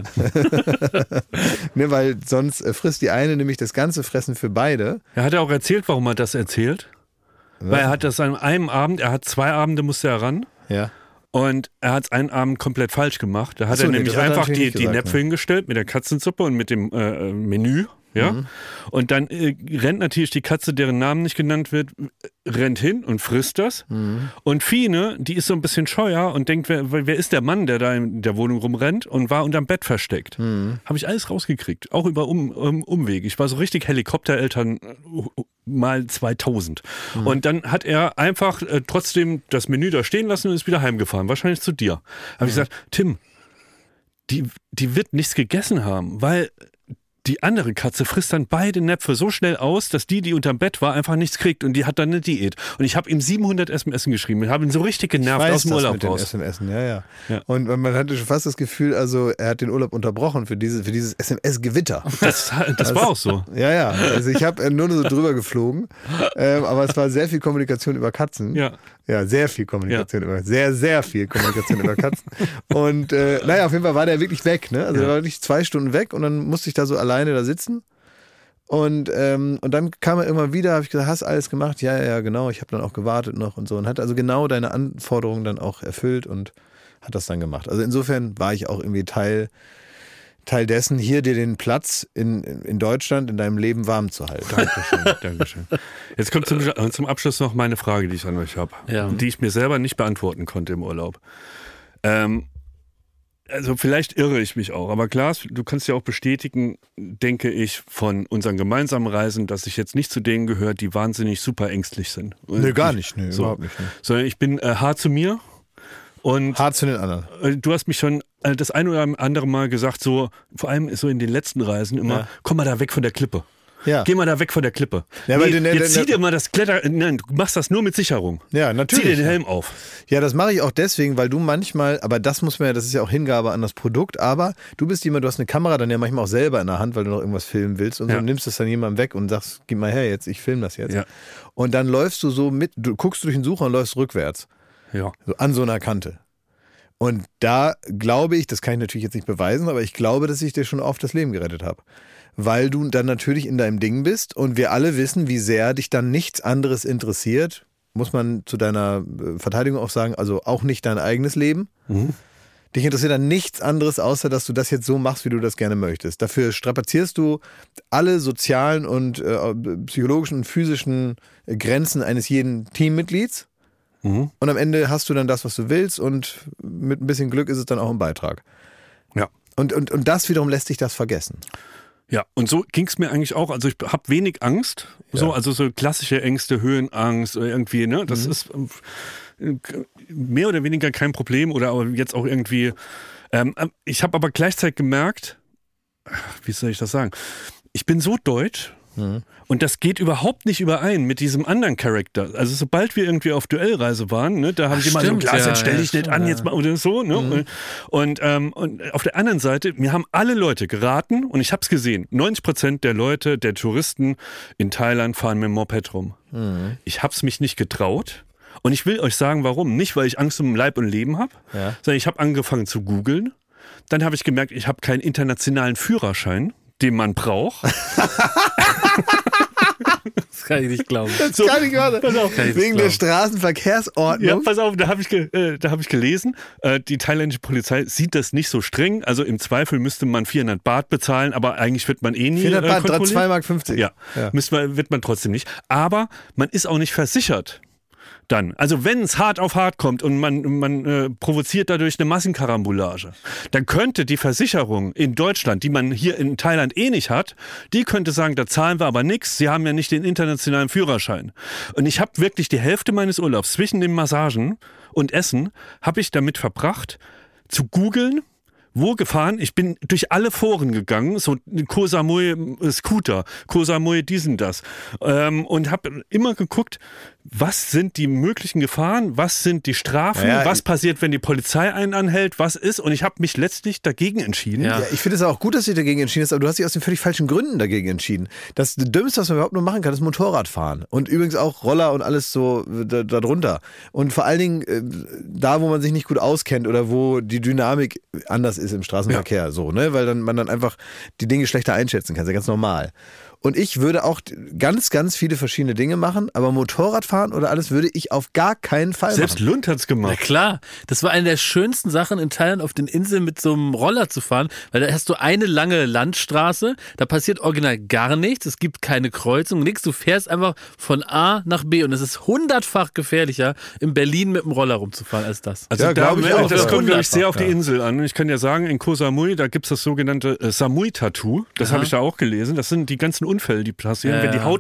Ne, weil sonst frisst die eine nämlich das ganze Fressen für beide. Er hat ja auch erzählt, warum er das erzählt. Was? Weil er hat das an einem Abend, 2 Abende musste er ran. Ja. Und er hat es einen Abend komplett falsch gemacht. Da hat er nämlich einfach die Näpfe hingestellt mit der Katzensuppe und mit dem Menü. Ja? Und dann rennt natürlich die Katze, deren Namen nicht genannt wird, rennt hin und frisst das. Und Fine, die ist so ein bisschen scheuer und denkt, wer ist der Mann, der da in der Wohnung rumrennt und war unterm Bett versteckt. Habe ich alles rausgekriegt, auch über Umweg. Ich war so richtig Helikoptereltern mal 2000. Und dann hat er einfach trotzdem das Menü da stehen lassen und ist wieder heimgefahren, wahrscheinlich zu dir. Habe ich gesagt, Tim, die wird nichts gegessen haben, weil die andere Katze frisst dann beide Näpfe so schnell aus, dass die unterm Bett war, einfach nichts kriegt und die hat dann eine Diät. Und ich habe ihm 700 SMS geschrieben und habe ihn so richtig genervt aus dem Urlaub raus. SMS, ja. Und man hatte schon fast das Gefühl, also er hat den Urlaub unterbrochen für dieses SMS-Gewitter. Das war auch so. Ja. Also ich habe nur so drüber geflogen, aber es war sehr viel Kommunikation über Katzen. Ja, sehr viel Kommunikation über sehr, sehr viel Kommunikation über Katzen. Und auf jeden Fall war der wirklich weg. Ne? Also er war wirklich 2 Stunden weg und dann musste ich da so alleine da sitzen. Und dann kam er immer wieder, habe ich gesagt, hast alles gemacht? Ja, genau, ich habe dann auch gewartet noch und so. Und hat also genau deine Anforderungen dann auch erfüllt und hat das dann gemacht. Also insofern war ich auch irgendwie Teil dessen, hier dir den Platz in Deutschland in deinem Leben warm zu halten. Dankeschön. Jetzt kommt zum Abschluss noch meine Frage, die ich an euch habe, die ich mir selber nicht beantworten konnte im Urlaub. Also vielleicht irre ich mich auch, aber Klaas, du kannst ja auch bestätigen, denke ich, von unseren gemeinsamen Reisen, dass ich jetzt nicht zu denen gehöre, die wahnsinnig super ängstlich sind. Nee, gar nicht. Nee, überhaupt nicht. Sondern ich bin hart zu mir. Und hart zu den anderen. Du hast mich schon das ein oder andere Mal gesagt, so vor allem so in den letzten Reisen immer, komm mal da weg von der Klippe. Ja. Geh mal da weg von der Klippe. Ja, jetzt zieh dir mal das Nein, du machst das nur mit Sicherung. Ja, natürlich. Zieh dir den Helm auf. Ja, das mache ich auch deswegen, weil du manchmal, aber das muss man ja, das ist ja auch Hingabe an das Produkt, aber du bist jemand, du hast eine Kamera dann ja manchmal auch selber in der Hand, weil du noch irgendwas filmen willst und so nimmst es dann jemandem weg und sagst, gib mal her jetzt, ich filme das jetzt. Ja. Und dann läufst du so du guckst durch den Sucher und läufst rückwärts. Ja. So an so einer Kante. Und da glaube ich, das kann ich natürlich jetzt nicht beweisen, aber ich glaube, dass ich dir schon oft das Leben gerettet habe. Weil du dann natürlich in deinem Ding bist und wir alle wissen, wie sehr dich dann nichts anderes interessiert, muss man zu deiner Verteidigung auch sagen, also auch nicht dein eigenes Leben. Mhm. Dich interessiert dann nichts anderes, außer dass du das jetzt so machst, wie du das gerne möchtest. Dafür strapazierst du alle sozialen und psychologischen und physischen Grenzen eines jeden Teammitglieds. Mhm. Und am Ende hast du dann das, was du willst und mit ein bisschen Glück ist es dann auch ein Beitrag. Ja. Und das wiederum lässt sich das vergessen. Ja, und so ging es mir eigentlich auch. Also ich habe wenig Angst, also so klassische Ängste, Höhenangst oder irgendwie, ne? Das ist mehr oder weniger kein Problem oder aber jetzt auch irgendwie. Ich habe aber gleichzeitig gemerkt, wie soll ich das sagen? Ich bin so deutsch. Und das geht überhaupt nicht überein mit diesem anderen Charakter. Also sobald wir irgendwie auf Duellreise waren, ne, da haben die mal so, Glas, jetzt stell dich nicht an, jetzt mal oder so. Ne? Und auf der anderen Seite, mir haben alle Leute geraten und ich habe es gesehen, 90% der Leute, der Touristen in Thailand fahren mit dem Moped rum. Ich habe es mich nicht getraut. Und ich will euch sagen, warum. Nicht, weil ich Angst um Leib und Leben habe, sondern ich habe angefangen zu googeln. Dann habe ich gemerkt, ich habe keinen internationalen Führerschein, den man braucht. Das kann ich nicht glauben. Das kann ich gerade. Wegen der Straßenverkehrsordnung. Ja, pass auf, da habe ich gelesen, die thailändische Polizei sieht das nicht so streng. Also im Zweifel müsste man 400 Baht bezahlen, aber eigentlich wird man eh nie 400 Baht, 2,50 Mark. Ja, wird man trotzdem nicht. Aber man ist auch nicht versichert. Dann. Also wenn es hart auf hart kommt und man provoziert dadurch eine Massenkarambolage, dann könnte die Versicherung in Deutschland, die man hier in Thailand eh nicht hat, die könnte sagen, da zahlen wir aber nichts, Sie haben ja nicht den internationalen Führerschein. Und ich habe wirklich die Hälfte meines Urlaubs zwischen den Massagen und Essen, habe ich damit verbracht, zu googeln, wo gefahren? Ich bin durch alle Foren gegangen, so Koh Samui Scooter, Koh Samui dies und das. Und habe immer geguckt, was sind die möglichen Gefahren, was sind die Strafen, was passiert, wenn die Polizei einen anhält, was ist. Und ich habe mich letztlich dagegen entschieden. Ja, ich finde es auch gut, dass du dich dagegen entschieden hast, aber du hast dich aus den völlig falschen Gründen dagegen entschieden. Das Dümmste, was man überhaupt nur machen kann, ist Motorradfahren. Und übrigens auch Roller und alles so darunter. Und vor allen Dingen da, wo man sich nicht gut auskennt oder wo die Dynamik anders ist im Straßenverkehr. So, ne? Weil man dann einfach die Dinge schlechter einschätzen kann. Das ist ja ganz normal. Und ich würde auch ganz, ganz viele verschiedene Dinge machen, aber Motorradfahren oder alles würde ich auf gar keinen Fall machen. Selbst Lund hat's gemacht. Na klar, das war eine der schönsten Sachen in Thailand, auf den Inseln mit so einem Roller zu fahren, weil da hast du eine lange Landstraße, da passiert original gar nichts, es gibt keine Kreuzung, nichts, du fährst einfach von A nach B und es ist 100-fach gefährlicher, in Berlin mit dem Roller rumzufahren als das. Also das kommt, glaube ich, sehr auf die Insel an. Ich kann ja sagen, in Koh Samui, da gibt's das sogenannte Samui-Tattoo, das habe ich da auch gelesen, das sind die ganzen Unfälle, die passieren, wenn die Haut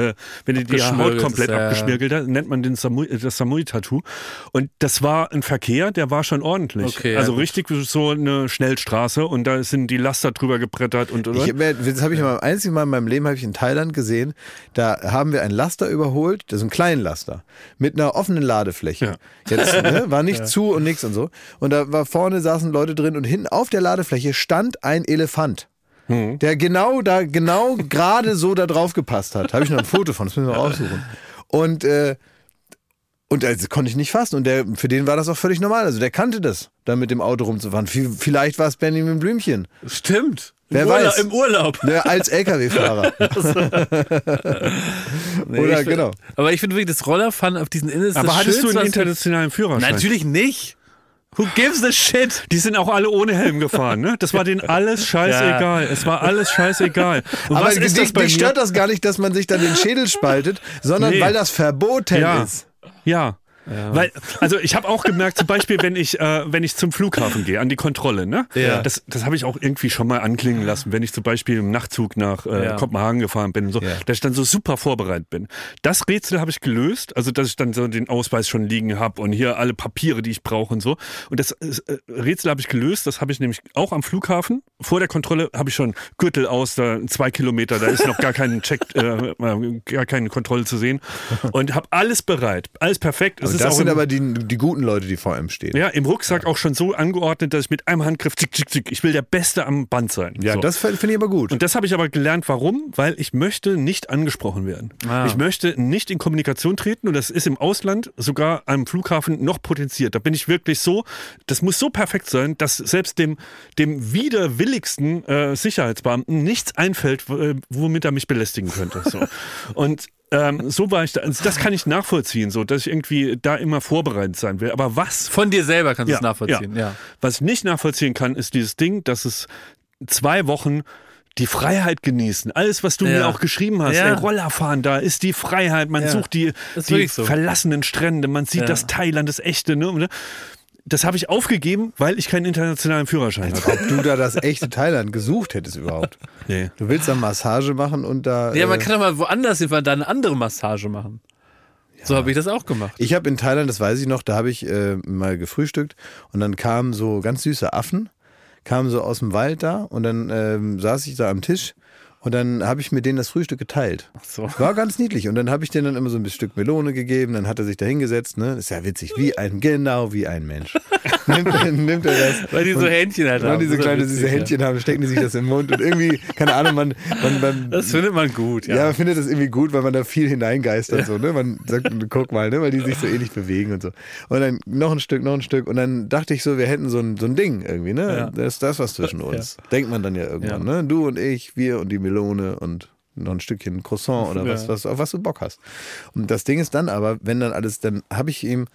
Haut komplett abgeschmirgelt hat, nennt man das Samui-Tattoo. Und das war ein Verkehr, der war schon ordentlich. Okay, also richtig so eine Schnellstraße und da sind die Laster drüber gebrettert und. Das habe ich mal einzigen Mal in meinem Leben in Thailand gesehen. Da haben wir einen Laster überholt, das ist ein kleinen Laster, mit einer offenen Ladefläche. Ja. Jetzt war nicht zu und nichts und so. Und da war vorne saßen Leute drin und hinten auf der Ladefläche stand ein Elefant. Der genau gerade so da drauf gepasst hat. Habe ich noch ein Foto von, das müssen wir raussuchen. Und das konnte ich nicht fassen. Und für den war das auch völlig normal. Also der kannte das, da mit dem Auto rumzufahren. Vielleicht war es Benjamin Blümchen. Stimmt. Wer weiß. Im Urlaub. Als LKW-Fahrer. Genau. Aber ich finde wirklich, das Rollerfahren auf diesen Inseln ist aber das hattest Schönste, du einen internationalen Führerschein? Natürlich nicht. Who gives a shit? Die sind auch alle ohne Helm gefahren, ne? Das war denen alles scheißegal. Es war alles scheißegal. Und aber dich stört das gar nicht, dass man sich dann den Schädel spaltet, sondern weil das verboten ist. Ja. Ja. Weil, also ich habe auch gemerkt, zum Beispiel, wenn ich zum Flughafen gehe, an die Kontrolle, ne? Ja. Das habe ich auch irgendwie schon mal anklingen lassen, wenn ich zum Beispiel im Nachtzug nach Kopenhagen gefahren bin und so, dass ich dann so super vorbereitet bin. Das Rätsel habe ich gelöst, also dass ich dann so den Ausweis schon liegen habe und hier alle Papiere, die ich brauche und so. Und das Rätsel habe ich gelöst, das habe ich nämlich auch am Flughafen. Vor der Kontrolle habe ich schon Gürtel aus, da 2 Kilometer, da ist noch gar kein gar keine Kontrolle zu sehen. Und habe alles bereit, alles perfekt. Das sind aber die guten Leute, die vor einem stehen. Ja, im Rucksack auch schon so angeordnet, dass ich mit einem Handgriff ich will der Beste am Band sein. Ja, so. Das finde ich aber gut. Und das habe ich aber gelernt, warum? Weil ich möchte nicht angesprochen werden. Ich möchte nicht in Kommunikation treten und das ist im Ausland sogar am Flughafen noch potenziert. Da bin ich wirklich so, das muss so perfekt sein, dass selbst dem widerwilligsten Sicherheitsbeamten nichts einfällt, womit er mich belästigen könnte. So. Und so war ich da. Also das kann ich nachvollziehen, so, dass ich irgendwie da immer vorbereitet sein will. Aber was? Von dir selber kannst du es nachvollziehen. Ja. Was ich nicht nachvollziehen kann, ist dieses Ding, dass es 2 Wochen die Freiheit genießen. Alles, was du mir auch geschrieben hast. Ey, Roller fahren, da ist die Freiheit. Man sucht die verlassenen Strände. Man sieht das Thailand, das Echte. Ne? Das habe ich aufgegeben, weil ich keinen internationalen Führerschein habe. Ob du da das echte Thailand gesucht hättest überhaupt. Nee. Du willst da Massage machen und da... Ja, man kann doch mal woanders hin, da eine andere Massage machen. Ja. So habe ich das auch gemacht. Ich habe in Thailand, das weiß ich noch, da habe ich mal gefrühstückt und dann kamen so ganz süße Affen, kamen so aus dem Wald da und dann saß ich da am Tisch. Und dann habe ich mit denen das Frühstück geteilt. Ach so. War ganz niedlich. Und dann habe ich denen dann immer so ein Stück Melone gegeben. Dann hat er sich da hingesetzt. Ne? Ist ja witzig. Wie ein Mensch. nimmt er das. Weil die so Händchen halt haben. Weil diese kleine süße Händchen haben, stecken die sich das im Mund. Und irgendwie, keine Ahnung, das findet man gut. Ja, man findet das irgendwie gut, weil man da viel hineingeistert. Ja. So, ne? Man sagt, guck mal, ne? Weil die sich so ähnlich bewegen und so. Und dann noch ein Stück. Und dann dachte ich so, wir hätten so ein Ding irgendwie. Ne? Ja. Das ist das was zwischen uns. Ja. Denkt man dann ja irgendwann. Ne? Du und ich, wir und die Melone und noch ein Stückchen Croissant oder auf was du Bock hast. Und das Ding ist dann aber, wenn dann alles, dann habe ich ihm,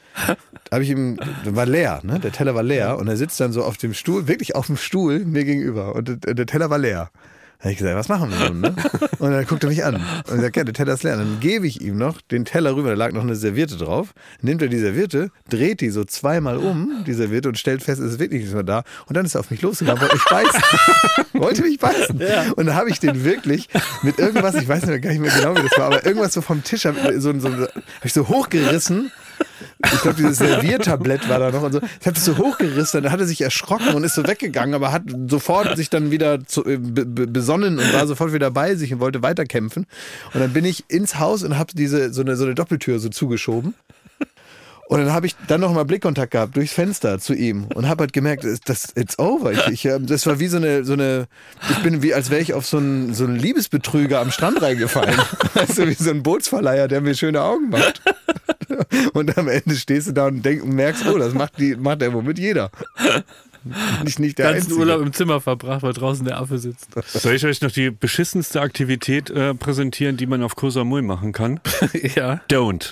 war leer, ne? Der Teller war leer und er sitzt dann so auf dem Stuhl, wirklich auf dem Stuhl mir gegenüber und der Teller war leer. Da habe ich gesagt, was machen wir nun? Ne? Und dann guckt er mich an und sagt, ja, der Teller ist leer. Und dann gebe ich ihm noch den Teller rüber, da lag noch eine Serviette drauf. Nimmt er die Serviette, dreht die so 2-mal um, die Serviette, und stellt fest, es ist wirklich nicht mehr da. Und dann ist er auf mich losgegangen, wollte mich beißen. Ja. Und dann habe ich den wirklich mit irgendwas, ich weiß gar nicht mehr genau, wie das war, aber irgendwas so vom Tisch, habe ich so hochgerissen. Ich glaube, dieses Serviertablett war da noch und so. Ich habe das so hochgerissen, dann hat er sich erschrocken und ist so weggegangen, aber hat sofort sich dann wieder besonnen und war sofort wieder bei sich und wollte weiterkämpfen. Und dann bin ich ins Haus und habe so eine Doppeltür so zugeschoben. Und dann habe ich dann noch mal Blickkontakt gehabt durchs Fenster zu ihm und habe halt gemerkt, it's over. Das war wie so eine, ich bin wie, als wäre ich auf so einen Liebesbetrüger am Strand reingefallen. Weißt du, wie so ein Bootsverleiher, der mir schöne Augen macht. Und am Ende stehst du da und merkst, oh, das macht der Womit jeder. Nicht der ganzen Urlaub im Zimmer verbracht, weil draußen der Affe sitzt. Soll ich euch noch die beschissenste Aktivität präsentieren, die man auf Koh Samui machen kann? Ja. Don't.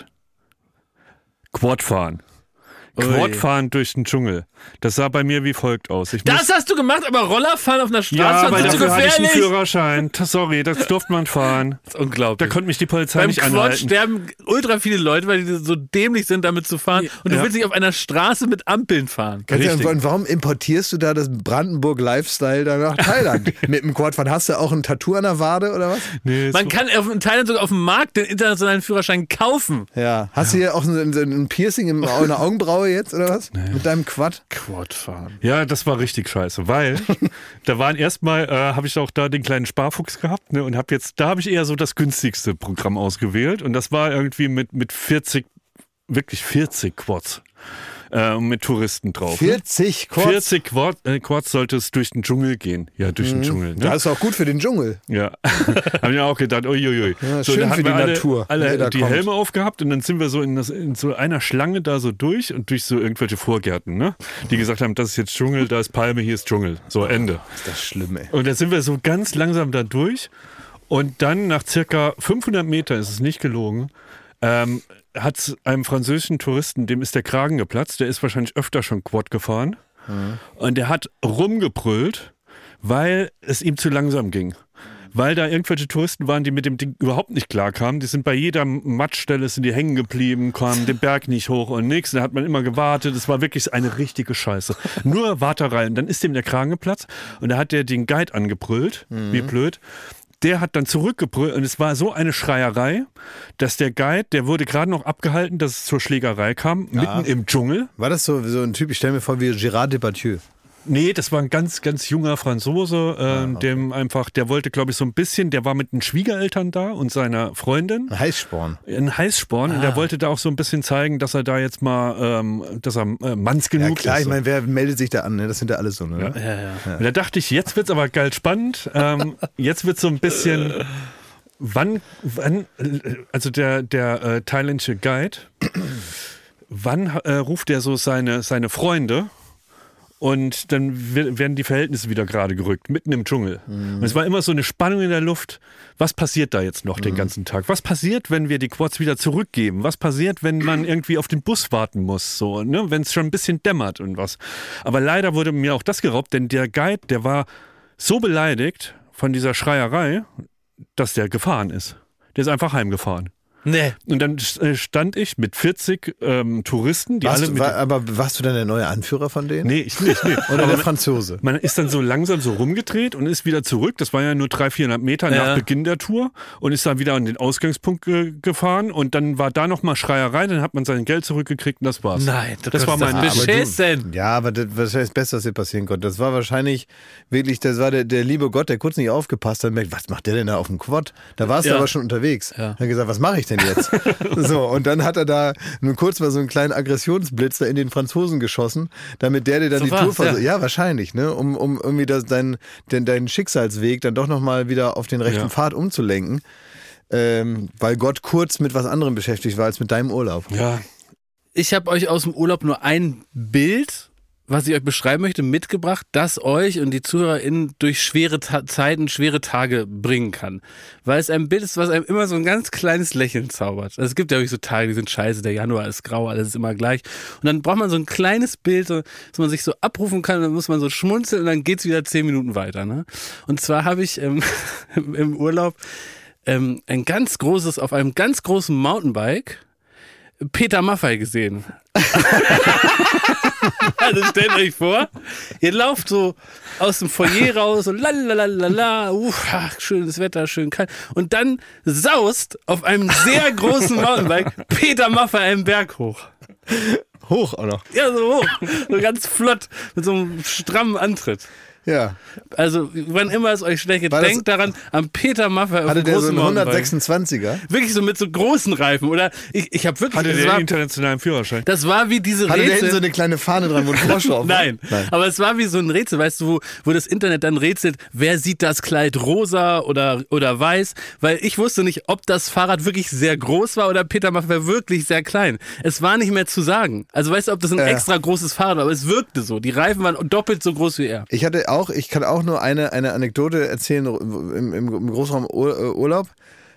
Quad fahren. Quadfahren durch den Dschungel. Das sah bei mir wie folgt aus. Das hast du gemacht, aber Rollerfahren auf einer Straße war zu gefährlich. Hatte ich einen Führerschein. Sorry, das durfte man fahren. Das ist unglaublich. Da konnte mich die Polizei nicht anhalten. Beim Quad sterben ultra viele Leute, weil die so dämlich sind, damit zu fahren. Und du willst nicht auf einer Straße mit Ampeln fahren. Und warum importierst du da das Brandenburg-Lifestyle da nach Thailand? Mit dem Quadfahren hast du auch ein Tattoo an der Wade oder was? Nee, man kann in Thailand sogar auf dem Markt den internationalen Führerschein kaufen. Ja. Hast du hier auch ein Piercing in der Augenbraue jetzt oder was? Nee. Mit deinem Quadfahren. Ja, das war richtig scheiße, weil da waren erstmal, habe ich auch da den kleinen Sparfuchs gehabt, ne, und da habe ich eher so das günstigste Programm ausgewählt und das war irgendwie mit 40 Quads. Mit Touristen drauf. 40 Quads? 40 Quads sollte es durch den Dschungel gehen. Ja, durch den Dschungel. Ne? Das ist auch gut für den Dschungel. Ja. Haben wir auch gedacht, uiuiui. Ja, so, schön für die Natur. Alle die Helme aufgehabt und dann sind wir so in so einer Schlange da so durch so irgendwelche Vorgärten, ne? Die gesagt haben, das ist jetzt Dschungel, da ist Palme, hier ist Dschungel. So, Ende. Ist das schlimm, ey. Und da sind wir so ganz langsam da durch und dann nach circa 500 Meter, ist es nicht gelogen, hat einem französischen Touristen, dem ist der Kragen geplatzt, der ist wahrscheinlich öfter schon Quad gefahren und der hat rumgebrüllt, weil es ihm zu langsam ging. weil da irgendwelche Touristen waren, die mit dem Ding überhaupt nicht klarkamen. Die sind bei jeder Matschstelle sind die hängen geblieben, kamen den Berg nicht hoch und nichts. Da hat man immer gewartet. Es war wirklich eine richtige Scheiße. Nur Warterei. Und dann ist dem der Kragen geplatzt und da hat der den Guide angebrüllt, wie blöd. Der hat dann zurückgebrüllt und es war so eine Schreierei, dass der Guide, der wurde gerade noch abgehalten, dass es zur Schlägerei kam, mitten im Dschungel. War das so ein Typ, ich stelle mir vor, wie Gérard Depardieu? Nee, das war ein ganz, ganz junger Franzose, der wollte, glaube ich, so ein bisschen, der war mit den Schwiegereltern da und seiner Freundin. Ein Heißsporn. Und der wollte da auch so ein bisschen zeigen, dass er da jetzt mal, dass er Manns genug ist. Ja klar, ich meine, wer meldet sich da an, ne? Das sind ja alle so, ne? Ja. Und da dachte ich, jetzt wird's aber geil spannend, jetzt wird's so ein bisschen, wann, also der thailändische Guide, wann ruft der so seine Freunde? Und dann werden die Verhältnisse wieder gerade gerückt, mitten im Dschungel. Und es war immer so eine Spannung in der Luft. Was passiert da jetzt noch den ganzen Tag? Was passiert, wenn wir die Quads wieder zurückgeben? Was passiert, wenn man irgendwie auf den Bus warten muss? So, ne? Wenn es schon ein bisschen dämmert und was. Aber leider wurde mir auch das geraubt, denn der Guide, der war so beleidigt von dieser Schreierei, dass der gefahren ist. Der ist einfach heimgefahren. Nee. Und dann stand ich mit 40 Touristen, die alle mit... Aber warst du dann der neue Anführer von denen? Nee, ich nicht. Nee. Oder der Franzose? Man ist dann so langsam so rumgedreht und ist wieder zurück. Das war ja nur 300-400 Meter nach Beginn der Tour und ist dann wieder an den Ausgangspunkt gefahren und dann war da nochmal Schreierei, dann hat man sein Geld zurückgekriegt und das war's. Nein, das war mein beschissen. Ja, aber das war das Beste, was dir passieren konnte. Das war wahrscheinlich wirklich, das war der liebe Gott, der kurz nicht aufgepasst hat und merkt, was macht der denn da auf dem Quad? Da warst du aber schon unterwegs. Ja. Er hat gesagt, was mache ich denn jetzt? So, und dann hat er da nur kurz mal so einen kleinen Aggressionsblitz da in den Franzosen geschossen, damit der dir dann so die Tour versucht. Ja, wahrscheinlich, ne? Um irgendwie deinen Schicksalsweg dann doch nochmal wieder auf den rechten Pfad umzulenken. Weil Gott kurz mit was anderem beschäftigt war als mit deinem Urlaub. Ja. Ich habe euch aus dem Urlaub nur ein Bild, was ich euch beschreiben möchte, mitgebracht, das euch und die ZuhörerInnen durch schwere Zeiten, schwere Tage bringen kann. Weil es ein Bild ist, was einem immer so ein ganz kleines Lächeln zaubert. Also es gibt ja wirklich so Tage, die sind scheiße, der Januar ist grau, alles ist immer gleich. Und dann braucht man so ein kleines Bild, dass man sich so abrufen kann, dann muss man so schmunzeln und dann geht's wieder 10 Minuten weiter. Ne? Und zwar habe ich im Urlaub ein ganz großes, auf einem ganz großen Mountainbike Peter Maffay gesehen. Also stellt euch vor, ihr lauft so aus dem Foyer raus, so lalalala, schönes Wetter, schön kalt. Und dann saust auf einem sehr großen Mountainbike Peter Maffay einen Berg hoch. Hoch auch noch. Ja, so hoch. So ganz flott, mit so einem strammen Antritt. Ja. Also, wann immer es euch schlecht geht, denkt daran, am Peter Maffay auf hatte dem großen der so einen 126er? Wirklich so mit so großen Reifen. Oder ich habe wirklich... Hatte der einen internationalen Führerschein? Das war wie diese Hatte Rätsel... der hinten so eine kleine Fahne dran, wo ein Frosch drauf war? Nein, aber es war wie so ein Rätsel, weißt du, wo das Internet dann rätselt, wer sieht das Kleid rosa oder weiß, weil ich wusste nicht, ob das Fahrrad wirklich sehr groß war oder Peter Maffay wirklich sehr klein. Es war nicht mehr zu sagen. Also weißt du, ob das ein extra großes Fahrrad war, aber es wirkte so. Die Reifen waren doppelt so groß wie er. Ich kann auch nur eine Anekdote erzählen im Großraum Urlaub.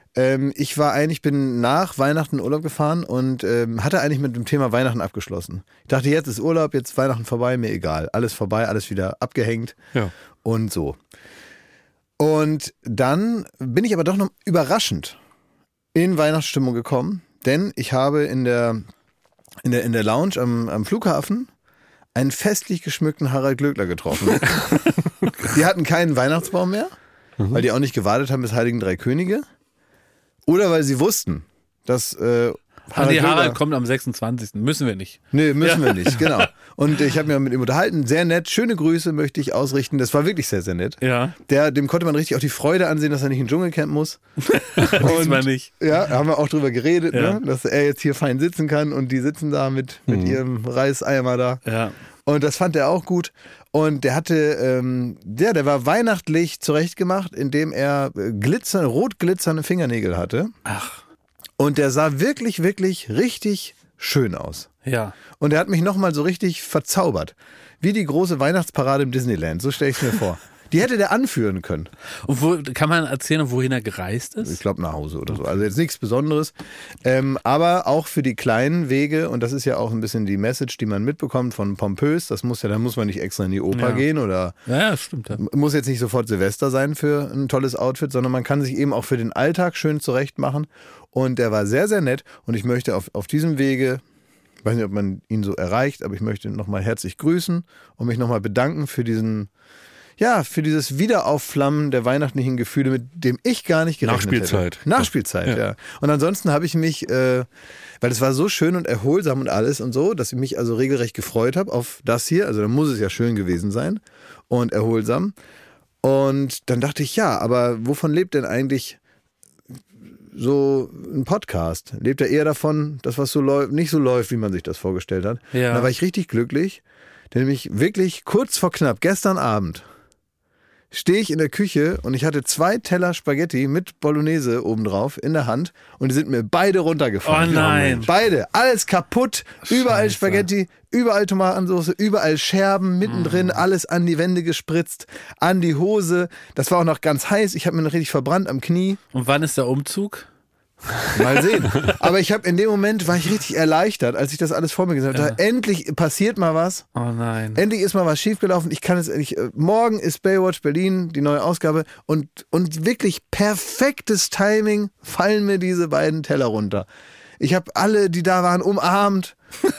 Ich bin nach Weihnachten in Urlaub gefahren und hatte eigentlich mit dem Thema Weihnachten abgeschlossen. Ich dachte, jetzt ist Urlaub, jetzt Weihnachten vorbei, mir egal. Alles vorbei, alles wieder abgehängt und so. Und dann bin ich aber doch noch überraschend in Weihnachtsstimmung gekommen, denn ich habe in der Lounge am Flughafen einen festlich geschmückten Harald Glöckler getroffen. Die hatten keinen Weihnachtsbaum mehr, weil die auch nicht gewartet haben bis Heiligen Drei Könige. Oder weil sie wussten, dass Harald kommt am 26. Müssen wir nicht. Nee, müssen wir nicht, genau. Und ich habe mich mit ihm unterhalten, sehr nett, schöne Grüße möchte ich ausrichten. Das war wirklich sehr, sehr nett. Ja. Dem konnte man richtig auch die Freude ansehen, dass er nicht in Dschungelcamp muss. Und man nicht. Ja, haben wir auch drüber geredet, ne? Dass er jetzt hier fein sitzen kann und die sitzen da mit ihrem Reiseimer da. Ja. Und das fand er auch gut. Und der hatte, der war weihnachtlich zurechtgemacht, indem er rot glitzernde Fingernägel hatte. Ach. Und der sah wirklich, wirklich richtig schön aus. Ja. Und er hat mich nochmal so richtig verzaubert. Wie die große Weihnachtsparade im Disneyland. So stelle ich es mir vor. Die hätte der anführen können. Und kann man erzählen, wohin er gereist ist? Ich glaube nach Hause oder so. Also jetzt nichts Besonderes. Aber auch für die kleinen Wege, und das ist ja auch ein bisschen die Message, die man mitbekommt von pompös, da muss man nicht extra in die Oper gehen oder stimmt. Ja. Muss jetzt nicht sofort Silvester sein für ein tolles Outfit, sondern man kann sich eben auch für den Alltag schön zurecht machen. Und der war sehr, sehr nett und ich möchte auf diesem Wege, ich weiß nicht, ob man ihn so erreicht, aber ich möchte ihn nochmal herzlich grüßen und mich nochmal bedanken für dieses Wiederaufflammen der weihnachtlichen Gefühle, mit dem ich gar nicht gerechnet hätte. Nachspielzeit, ja. Und ansonsten habe ich mich, weil es war so schön und erholsam und alles und so, dass ich mich also regelrecht gefreut habe auf das hier. Also dann muss es ja schön gewesen sein und erholsam. Und dann dachte ich, ja, aber wovon lebt denn eigentlich so ein Podcast? Lebt er eher davon, dass was so nicht so läuft, wie man sich das vorgestellt hat? Ja. Und da war ich richtig glücklich, denn nämlich wirklich kurz vor knapp, gestern Abend, stehe ich in der Küche und ich hatte 2 Teller Spaghetti mit Bolognese obendrauf in der Hand und die sind mir beide runtergefallen. Oh nein. Beide. Alles kaputt. Überall Scheiße. Spaghetti, überall Tomatensauce, überall Scherben mittendrin, alles an die Wände gespritzt, an die Hose. Das war auch noch ganz heiß. Ich habe mir noch richtig verbrannt am Knie. Und wann ist der Umzug? Mal sehen. Aber in dem Moment war ich richtig erleichtert, als ich das alles vor mir gesehen habe. Endlich passiert mal was. Oh nein. Endlich ist mal was schiefgelaufen. Ich kann es endlich. Morgen ist Baywatch Berlin, die neue Ausgabe. Und wirklich perfektes Timing fallen mir diese beiden Teller runter. Ich habe alle, die da waren, umarmt,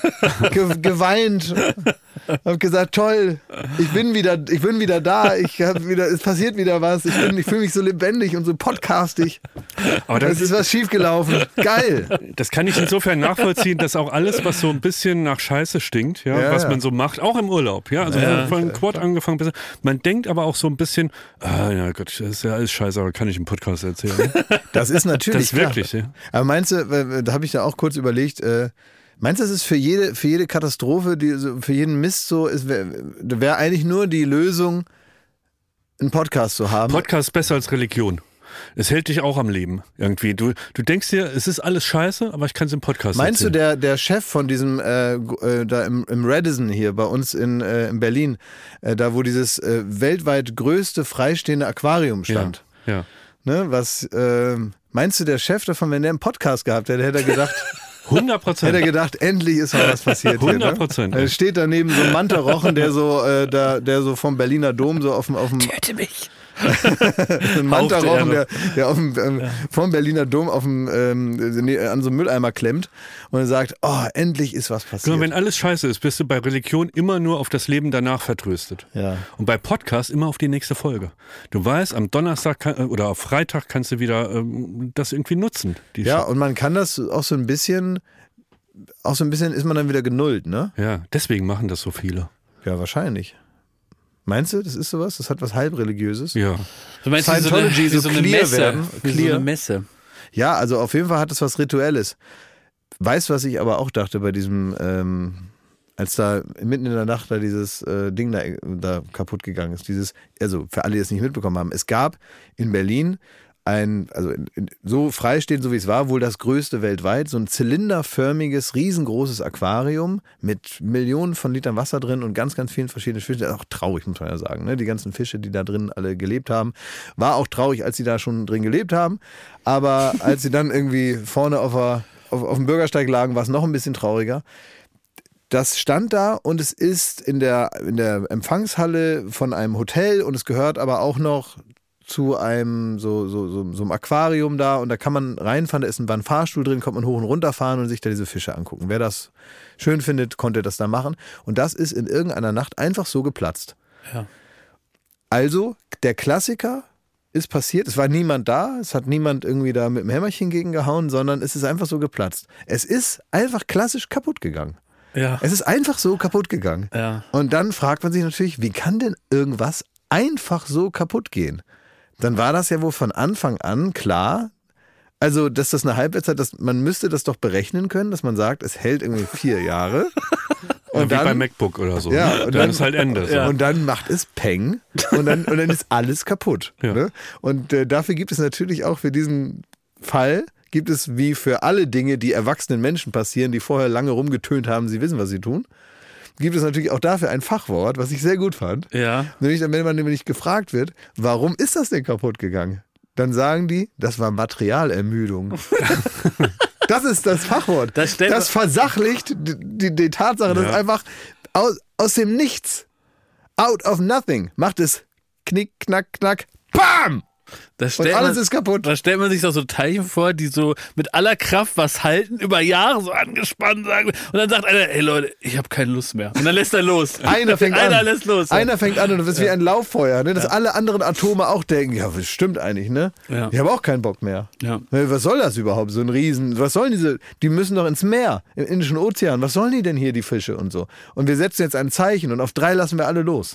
geweint, habe gesagt, toll, ich bin wieder da, es passiert wieder was, ich fühle mich so lebendig und so podcastig. Aber es ist was schiefgelaufen. Geil. Das kann ich insofern nachvollziehen, dass auch alles, was so ein bisschen nach Scheiße stinkt, was man so macht, auch im Urlaub, also von Quad angefangen, man denkt aber auch so ein bisschen, ja Gott, das ist ja alles scheiße, aber kann ich im Podcast erzählen. Das ist natürlich das ist wirklich, klar. Aber meinst du, da habe ich ja auch kurz überlegt, meinst du, das ist für jede Katastrophe, für jeden Mist so, wäre eigentlich nur die Lösung, einen Podcast zu haben? Podcast ist besser als Religion. Es hält dich auch am Leben irgendwie. Du denkst dir, es ist alles scheiße, aber ich kann es im Podcast Meinst erzählen. du, der Chef von diesem, da im Radisson hier bei uns in Berlin, da wo dieses weltweit größte freistehende Aquarium stand? Ja. Ne, meinst du, der Chef davon, wenn der einen Podcast gehabt hätte, hätte er gedacht... 100%. Hätte er gedacht, endlich ist mal was passiert 100%. hier. Ne? Er steht daneben so ein Mantarochen, der so vom Berliner Dom so auf dem Töte mich. ein Mantarochen, der vom Berliner Dom an so einem Mülleimer klemmt und sagt, oh, endlich ist was passiert. Genau, wenn alles scheiße ist, bist du bei Religion immer nur auf das Leben danach vertröstet. Ja. Und bei Podcast immer auf die nächste Folge. Du weißt, am Donnerstag oder auf Freitag kannst du wieder das irgendwie nutzen. Und man kann das auch so ein bisschen ist man dann wieder genullt, ne? Ja, deswegen machen das so viele. Ja, wahrscheinlich. Meinst du, das ist sowas? Das hat was halbreligiöses? Ja. Du meinst, Scientology wie so eine clear Messe. werden? Wie so eine Messe. Ja, also auf jeden Fall hat es was Rituelles. Weißt du, was ich aber auch dachte bei diesem, als da mitten in der Nacht da dieses Ding da kaputt gegangen ist, also für alle, die es nicht mitbekommen haben, es gab in Berlin so freistehend, so wie es war, wohl das größte weltweit, so ein zylinderförmiges, riesengroßes Aquarium mit Millionen von Litern Wasser drin und ganz, ganz vielen verschiedenen Fischen. Das ist auch traurig, muss man ja sagen, ne? Die ganzen Fische, die da drin alle gelebt haben. War auch traurig, als sie da schon drin gelebt haben. Aber als sie dann irgendwie vorne auf dem Bürgersteig lagen, war es noch ein bisschen trauriger. Das stand da und es ist in der Empfangshalle von einem Hotel und es gehört aber auch noch zu einem so einem Aquarium da und da kann man reinfahren, da war ein Fahrstuhl drin, kommt man hoch und runter fahren und sich da diese Fische angucken. Wer das schön findet, konnte das da machen und das ist in irgendeiner Nacht einfach so geplatzt. Ja. Also, der Klassiker ist passiert, es war niemand da, es hat niemand irgendwie da mit dem Hämmerchen gegen gehauen, sondern es ist einfach so geplatzt. Es ist einfach klassisch kaputt gegangen. Ja. Es ist einfach so kaputt gegangen. Ja. Und dann fragt man sich natürlich, wie kann denn irgendwas einfach so kaputt gehen? Dann war das ja wohl von Anfang an klar, also dass das eine Halbwertszeit, man müsste das doch berechnen können, dass man sagt, es hält irgendwie 4 Jahre. Und wie dann, bei MacBook oder so. Ja, und dann ist halt Ende. So. Ja. Und dann macht es Peng und dann ist alles kaputt. Ja. Ne? Und dafür gibt es natürlich auch für diesen Fall, gibt es wie für alle Dinge, die erwachsenen Menschen passieren, die vorher lange rumgetönt haben, sie wissen, was sie tun, gibt es natürlich auch dafür ein Fachwort, was ich sehr gut fand. Ja. Nämlich, wenn man nämlich gefragt wird, warum ist das denn kaputt gegangen? Dann sagen die, das war Materialermüdung. Das ist das Fachwort. Das versachlicht die Tatsache, dass einfach aus dem Nichts, out of nothing, macht es knick, knack, knack, bam! Und alles ist kaputt. Da stellt man sich doch so Teilchen vor, die so mit aller Kraft was halten, über Jahre so angespannt sagen. Und dann sagt einer, ey Leute, ich habe keine Lust mehr. Und dann lässt er los. Einer fängt an. Lässt los. Einer fängt an und das ist wie ein Lauffeuer, ne? Dass alle anderen Atome auch denken, ja, das stimmt eigentlich, ne? Ja. Ich habe auch keinen Bock mehr. Ja. Was soll das überhaupt, so ein Riesen? Was sollen die müssen doch ins Meer, im Indischen Ozean. Was sollen die denn hier, die Fische und so? Und wir setzen jetzt ein Zeichen und auf 3 lassen wir alle los.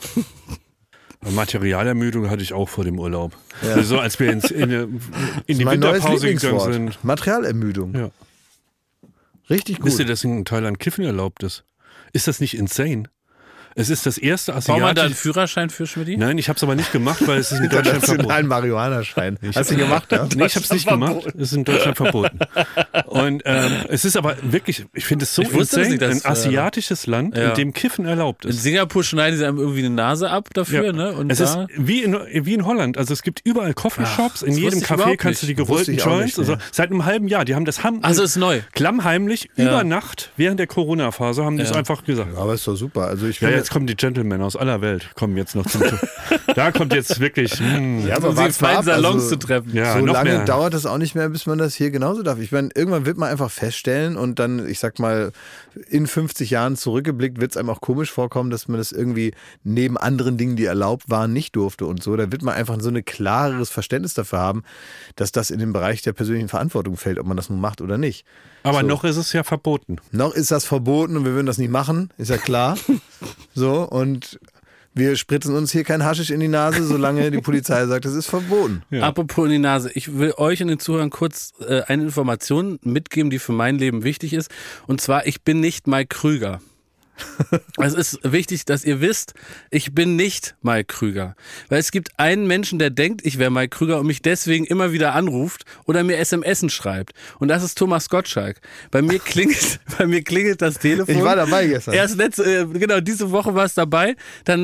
Materialermüdung hatte ich auch vor dem Urlaub. Ja. Also als wir in die Winterpause gegangen sind. Materialermüdung. Ja. Richtig gut. Wisst ihr, dass in Thailand Kiffen erlaubt ist? Ist das nicht insane? Es ist das erste asiatische... Braucht man da einen Führerschein für, Schmidti? Nein, ich habe es aber nicht gemacht, weil es ist in Deutschland verboten. Ein Marihuana-Schein. Hast du gemacht, ja? Nee, ich habe es nicht gemacht. Es ist in Deutschland verboten. Und es ist aber wirklich, ich finde es so insane, nicht, ein asiatisches Land, in dem Kiffen erlaubt ist. In Singapur schneiden sie einem irgendwie eine Nase ab dafür, ne? Und es ist wie in Holland. Also es gibt überall Coffeeshops. In jedem Café kannst du die gewollten Joints. Also seit einem halben Jahr. Die haben das also ist neu. Klammheimlich über Nacht während der Corona-Phase haben die es einfach gesagt. Ja, aber ist doch super. Also ich finde, jetzt kommen die Gentlemen aus aller Welt, kommen jetzt noch zum Da kommt jetzt wirklich... Ja, aber sie feinen Salons zu treffen. Ja, so lange dauert das auch nicht mehr, bis man das hier genauso darf. Ich meine, irgendwann wird man einfach feststellen und dann, ich sag mal, in 50 Jahren zurückgeblickt, wird es einem auch komisch vorkommen, dass man das irgendwie neben anderen Dingen, die erlaubt waren, nicht durfte und so. Da wird man einfach so ein klareres Verständnis dafür haben, dass das in den Bereich der persönlichen Verantwortung fällt, ob man das nun macht oder nicht. Aber noch ist es ja verboten. Noch ist das verboten und wir würden das nicht machen, ist ja klar. So, und wir spritzen uns hier kein Haschisch in die Nase, solange die Polizei sagt, es ist verboten. Ja. Apropos in die Nase, ich will euch und den Zuhörern kurz eine Information mitgeben, die für mein Leben wichtig ist. Und zwar, ich bin nicht Mike Krüger. Es ist wichtig, dass ihr wisst, ich bin nicht Mike Krüger. Weil es gibt einen Menschen, der denkt, ich wäre Mike Krüger und mich deswegen immer wieder anruft oder mir SMSen schreibt. Und das ist Thomas Gottschalk. Bei mir klingelt das Telefon. Ich war dabei gestern. Erst diese Woche war es dabei.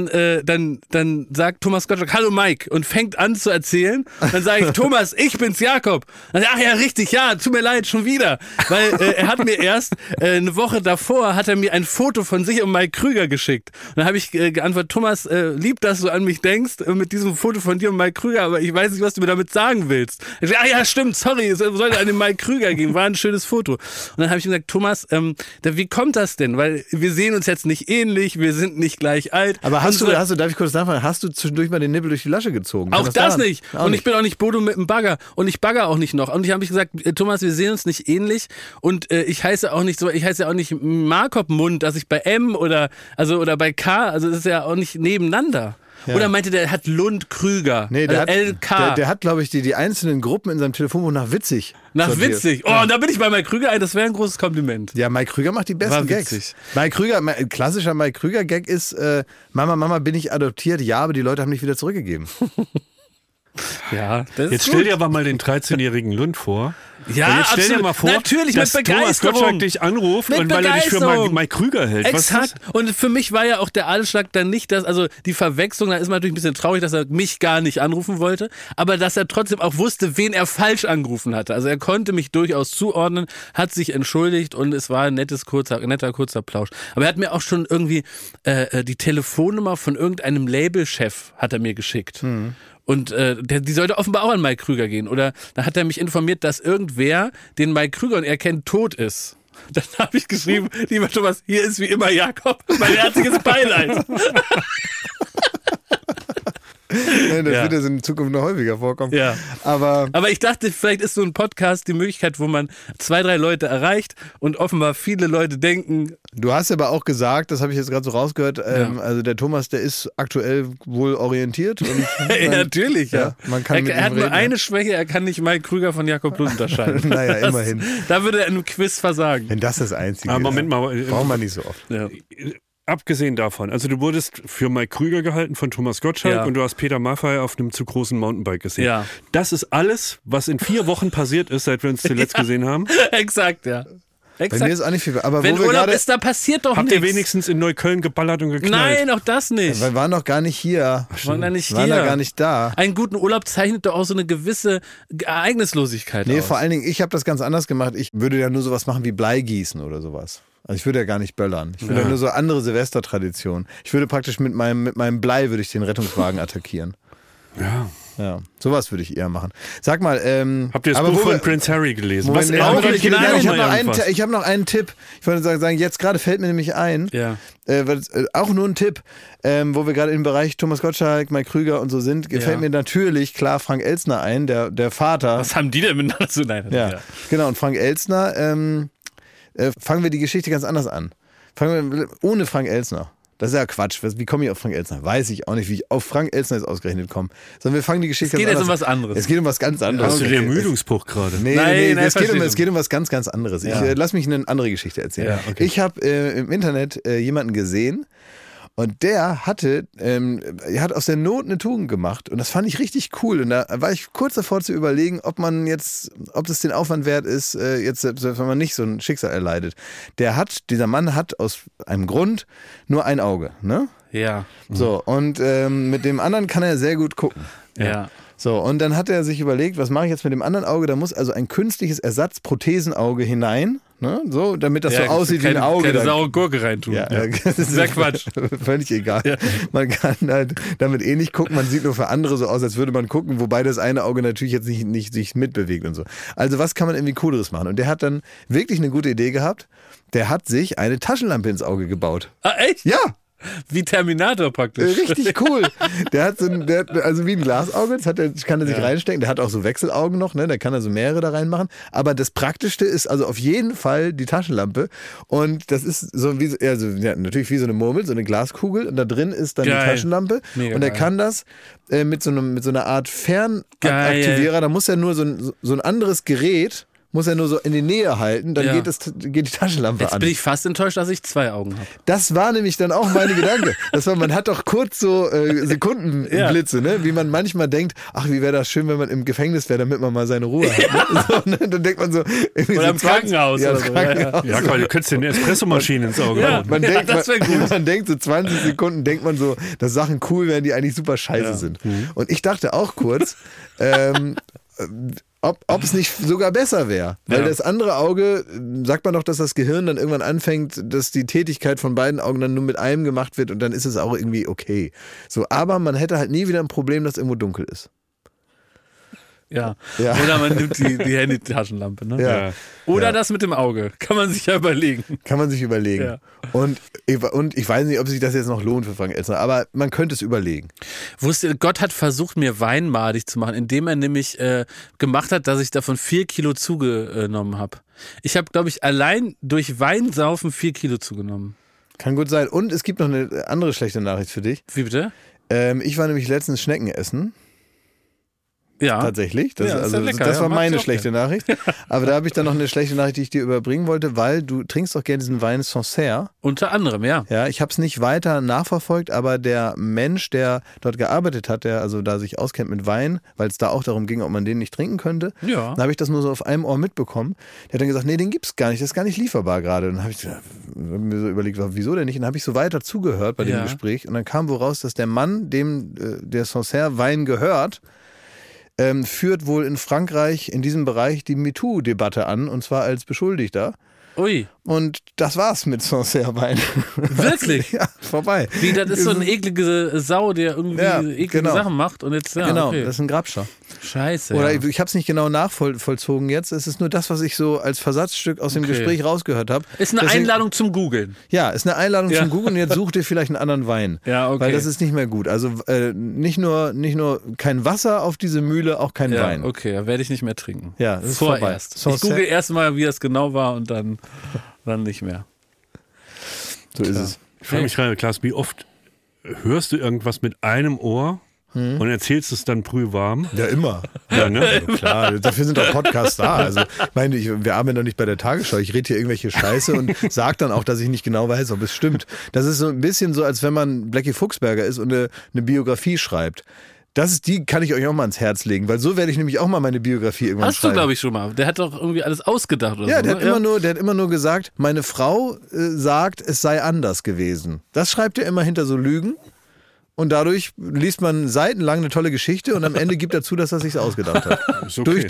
Dann sagt Thomas Gottschalk, hallo Mike, und fängt an zu erzählen. Dann sage ich, Thomas, ich bin's, Jakob. Dann, ach ja, richtig, ja, tut mir leid, schon wieder. Weil er hat mir erst eine Woche davor hat er mir ein Foto von sich und Mike Krüger geschickt. Und dann habe ich geantwortet, Thomas, lieb, dass du an mich denkst mit diesem Foto von dir und Mike Krüger, aber ich weiß nicht, was du mir damit sagen willst. Ich sag, ja, stimmt, sorry, es sollte an den Mike Krüger gehen, war ein schönes Foto. Und dann habe ich ihm gesagt, Thomas, wie kommt das denn? Weil wir sehen uns jetzt nicht ähnlich, wir sind nicht gleich alt. Aber darf ich kurz nachfragen, hast du zwischendurch mal den Nippel durch die Lasche gezogen? Auch das nicht. Und ich bin auch nicht Bodo mit dem Bagger. Und ich bagger auch nicht noch. Und ich habe gesagt, Thomas, wir sehen uns nicht ähnlich. Und ich heiße ja auch nicht Markop-Mund, dass ich bei M oder bei K, also das ist ja auch nicht nebeneinander. Ja. Oder meinte der hat Lund Krüger? Nee, der also hat, der hat, glaube ich, die einzelnen Gruppen in seinem Telefonbuch nach witzig. Nach witzig? Oh, und da bin ich bei Mike Krüger, das wäre ein großes Kompliment. Ja, Mike Krüger macht die besten Gags. Klassischer Mike Krüger-Gag ist, Mama, bin ich adoptiert? Ja, aber die Leute haben mich wieder zurückgegeben. Ja, das ist jetzt stell dir aber mal den 13-jährigen Lund vor. Ja, jetzt stell dir mal vor, natürlich, dass mit Begeisterung. Thomas Gottschalk dich anruft und weil er dich für Mike Krüger hält. Exakt. Und für mich war ja auch der Anschlag dann nicht, also die Verwechslung, da ist man natürlich ein bisschen traurig, dass er mich gar nicht anrufen wollte, aber dass er trotzdem auch wusste, wen er falsch angerufen hatte. Also er konnte mich durchaus zuordnen, hat sich entschuldigt und es war ein netter kurzer Plausch. Aber er hat mir auch schon irgendwie die Telefonnummer von irgendeinem Labelchef hat er mir geschickt. Mhm. Und die sollte offenbar auch an Mike Krüger gehen. Oder da hat er mich informiert, dass irgendwer, den Mike Krüger und er kennt, tot ist. Dann habe ich geschrieben, lieber Thomas, hier ist wie immer Jakob, mein herzliches Beileid. Das wird jetzt in Zukunft noch häufiger vorkommen. Ja. Aber ich dachte, vielleicht ist so ein Podcast die Möglichkeit, wo man 2, 3 Leute erreicht und offenbar viele Leute denken. Du hast aber auch gesagt, das habe ich jetzt gerade so rausgehört, also der Thomas, der ist aktuell wohl orientiert. Und ja, natürlich, ja. Man kann er hat nur eine Schwäche, er kann nicht Mike Krüger von Jakob Lund unterscheiden. Naja, immerhin. Da würde er in einem Quiz versagen. Wenn das Einzige ist. Moment mal. Braucht man nicht so oft. Ja. Abgesehen davon, also du wurdest für Mike Krüger gehalten von Thomas Gottschalk und du hast Peter Maffay auf einem zu großen Mountainbike gesehen. Ja. Das ist alles, was in 4 Wochen passiert ist, seit wir uns zuletzt gesehen haben. Exakt, ja. Bei mir ist auch nicht viel. Aber wenn wo wir Urlaub grade, ist, da passiert doch nichts. Habt ihr wenigstens in Neukölln geballert und geknallt? Nein, auch das nicht. wir waren noch gar nicht hier. Waren da nicht waren hier. da gar nicht da. Einen guten Urlaub zeichnet doch auch so eine gewisse Ereignislosigkeit aus. Vor allen Dingen, ich habe das ganz anders gemacht. Ich würde ja nur sowas machen wie Bleigießen oder sowas. Also ich würde ja gar nicht böllern. Ich würde ja nur so andere Silvestertraditionen. Ich würde praktisch mit meinem Blei würde ich den Rettungswagen attackieren. Ja, sowas würde ich eher machen. Sag mal, habt ihr das Buch von Prince Harry gelesen? Moment, ich habe noch einen Tipp. Ich wollte sagen, jetzt gerade fällt mir nämlich ein, auch nur ein Tipp, wo wir gerade im Bereich Thomas Gottschalk, Mike Krüger und so sind, fällt mir natürlich klar Frank Elstner ein, der Vater. Was haben die denn miteinander zu tun? Ja, genau, und Frank Elstner, fangen wir die Geschichte ganz anders an. Fangen wir ohne Frank Elstner. Das ist ja Quatsch. Wie komme ich auf Frank Elstner? Weiß ich auch nicht, wie ich auf Frank Elstner jetzt ausgerechnet komme. Sondern wir fangen die Geschichte ganz anders an. Es geht jetzt um was anderes. Es geht um was ganz anderes. Hast du den Ermüdungsbruch gerade? Nee, es geht um was ganz, ganz anderes. Lass mich eine andere Geschichte erzählen. Ja, okay. Ich habe im Internet jemanden gesehen und der hat aus der Not eine Tugend gemacht und das fand ich richtig cool. Und da war ich kurz davor zu überlegen, ob es den Aufwand wert ist, jetzt selbst wenn man nicht so ein Schicksal erleidet. Dieser Mann hat aus einem Grund nur ein Auge, ne? Ja. So, und mit dem anderen kann er sehr gut gucken. Ja. So, und dann hat er sich überlegt, was mache ich jetzt mit dem anderen Auge? Da muss also ein künstliches Ersatzprothesenauge hinein, ne? So, damit das so aussieht wie ein Auge. Keine saure Gurke reintun. Ja, das ist sehr Quatsch. Völlig egal. Ja. Man kann halt damit nicht gucken, man sieht nur für andere so aus, als würde man gucken, wobei das eine Auge natürlich jetzt nicht sich mitbewegt und so. Also was kann man irgendwie Cooleres machen? Und der hat dann wirklich eine gute Idee gehabt. Der hat sich eine Taschenlampe ins Auge gebaut. Ah, echt? Ja! Wie Terminator praktisch. Richtig cool. Der hat also wie ein Glasauge, kann er sich reinstecken. Der hat auch so Wechselaugen noch, ne? Da kann er so mehrere da reinmachen. Aber das Praktischste ist also auf jeden Fall die Taschenlampe. Und das ist so wie, natürlich wie so eine Murmel, so eine Glaskugel. Und da drin ist dann die Taschenlampe. Mega und er kann das mit so einer Art Fernaktivierer, da muss er nur so ein anderes Gerät, muss er nur so in die Nähe halten, dann geht die Taschenlampe an. Jetzt bin ich fast enttäuscht, dass ich 2 Augen habe. Das war nämlich dann auch meine Gedanke. Man hat doch kurz so Sekundenblitze, ne? Wie man manchmal denkt, ach, wie wäre das schön, wenn man im Gefängnis wäre, damit man mal seine Ruhe hat. Ne? So, ne? Dann denkt man so... Oder im Krankenhaus. Ja, im Krankenhaus. Ja, du könntest dir eine Espressomaschine ins Auge hauen. Das wäre gut. Man denkt so 20 Sekunden, denkt man so, dass Sachen cool wären, die eigentlich super scheiße sind. Und ich dachte auch kurz... ob es nicht sogar besser wäre. Weil das andere Auge, sagt man doch, dass das Gehirn dann irgendwann anfängt, dass die Tätigkeit von beiden Augen dann nur mit einem gemacht wird und dann ist es auch irgendwie okay. So, aber man hätte halt nie wieder ein Problem, dass irgendwo dunkel ist. Ja. Oder man nimmt die Handy-Taschenlampe. Ne? Ja. Oder das mit dem Auge. Kann man sich ja überlegen. Ja. Und ich weiß nicht, ob sich das jetzt noch lohnt für Frank Elstner, aber man könnte es überlegen. Gott hat versucht, mir Wein madig zu machen, indem er nämlich gemacht hat, dass ich davon 4 Kilo zugenommen habe. Ich habe, glaube ich, allein durch Weinsaufen 4 Kilo zugenommen. Kann gut sein. Und es gibt noch eine andere schlechte Nachricht für dich. Wie bitte? Ich war nämlich letztens Schnecken essen. Ja. Tatsächlich. Das lecker, war meine schlechte Nachricht. Aber da habe ich dann noch eine schlechte Nachricht, die ich dir überbringen wollte, weil du trinkst doch gerne diesen Wein Sancerre. Unter anderem, ja. Ja, ich habe es nicht weiter nachverfolgt, aber der Mensch, der dort gearbeitet hat, der also da sich auskennt mit Wein, weil es da auch darum ging, ob man den nicht trinken könnte, dann habe ich das nur so auf einem Ohr mitbekommen. Der hat dann gesagt, nee, den gibt's gar nicht, das ist gar nicht lieferbar gerade. Und dann habe ich mir so überlegt, wieso denn nicht? Und dann habe ich so weiter zugehört bei dem Gespräch und dann kam wohl raus, dass der Mann, dem der Sancerre Wein gehört, führt wohl in Frankreich in diesem Bereich die MeToo-Debatte an, und zwar als Beschuldigter. Ui. Und das war's mit Sancerre-Wein. Wirklich? Ja, vorbei. Wie, das ist so eine eklige Sau, der irgendwie eklige Sachen macht und jetzt, das ist ein Grabscher. Scheiße. Oder ich habe es nicht genau nachvollzogen jetzt. Es ist nur das, was ich so als Versatzstück aus dem Gespräch rausgehört habe. Ist eine Einladung zum Googeln. Ja, ist eine Einladung zum Googeln. Jetzt such dir vielleicht einen anderen Wein. Ja, okay. Weil das ist nicht mehr gut. Also nicht nur kein Wasser auf diese Mühle, auch kein Wein. Okay, da werde ich nicht mehr trinken. Ja, das ist vorerst. Vorbei. Ich google erstmal, wie das genau war und dann nicht mehr. So ist es. Ich frage mich gerade, Klaas, wie oft hörst du irgendwas mit einem Ohr und erzählst es dann brühwarm? Ja, immer. Ja, ne? Also klar, dafür sind doch Podcasts da. Also, ich meine, wir arbeiten doch nicht bei der Tagesschau. Ich rede hier irgendwelche Scheiße und sage dann auch, dass ich nicht genau weiß, ob es stimmt. Das ist so ein bisschen so, als wenn man Blackie Fuchsberger ist und eine Biografie schreibt. Die kann ich euch auch mal ans Herz legen, weil so werde ich nämlich auch mal meine Biografie irgendwann schreiben. Hast du, glaube ich, schon mal. Der hat doch irgendwie alles ausgedacht oder so. Der hat immer nur gesagt, meine Frau sagt, es sei anders gewesen. Das schreibt er immer hinter so Lügen. Und dadurch liest man seitenlang eine tolle Geschichte und am Ende gibt er zu, dass er sich ausgedacht hat. Okay. Durch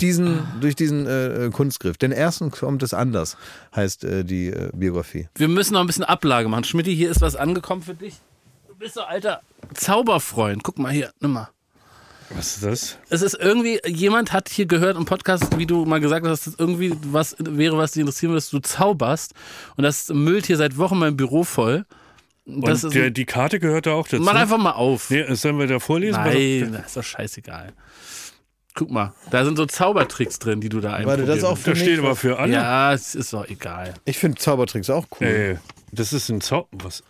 diesen Kunstgriff. Den ersten kommt es anders, heißt die Biografie. Wir müssen noch ein bisschen Ablage machen. Schmidti, hier ist was angekommen für dich. Du bist so alter Zauberfreund. Guck mal hier, nimm mal. Was ist das? Es ist irgendwie, jemand hat hier gehört im Podcast, wie du mal gesagt hast, dass das irgendwie was wäre, was dich interessieren würde, dass du zauberst. Und das müllt hier seit Wochen mein Büro voll. Das und die Karte gehört da auch dazu? Mach einfach mal auf. Nee, sollen wir da vorlesen? Nein, das ist doch scheißegal. Guck mal, da sind so Zaubertricks drin, die du da einprobierst. Warte, das auch für das steht aber für alle. Ja, es ist doch egal. Ich finde Zaubertricks auch cool. Das ist ein was?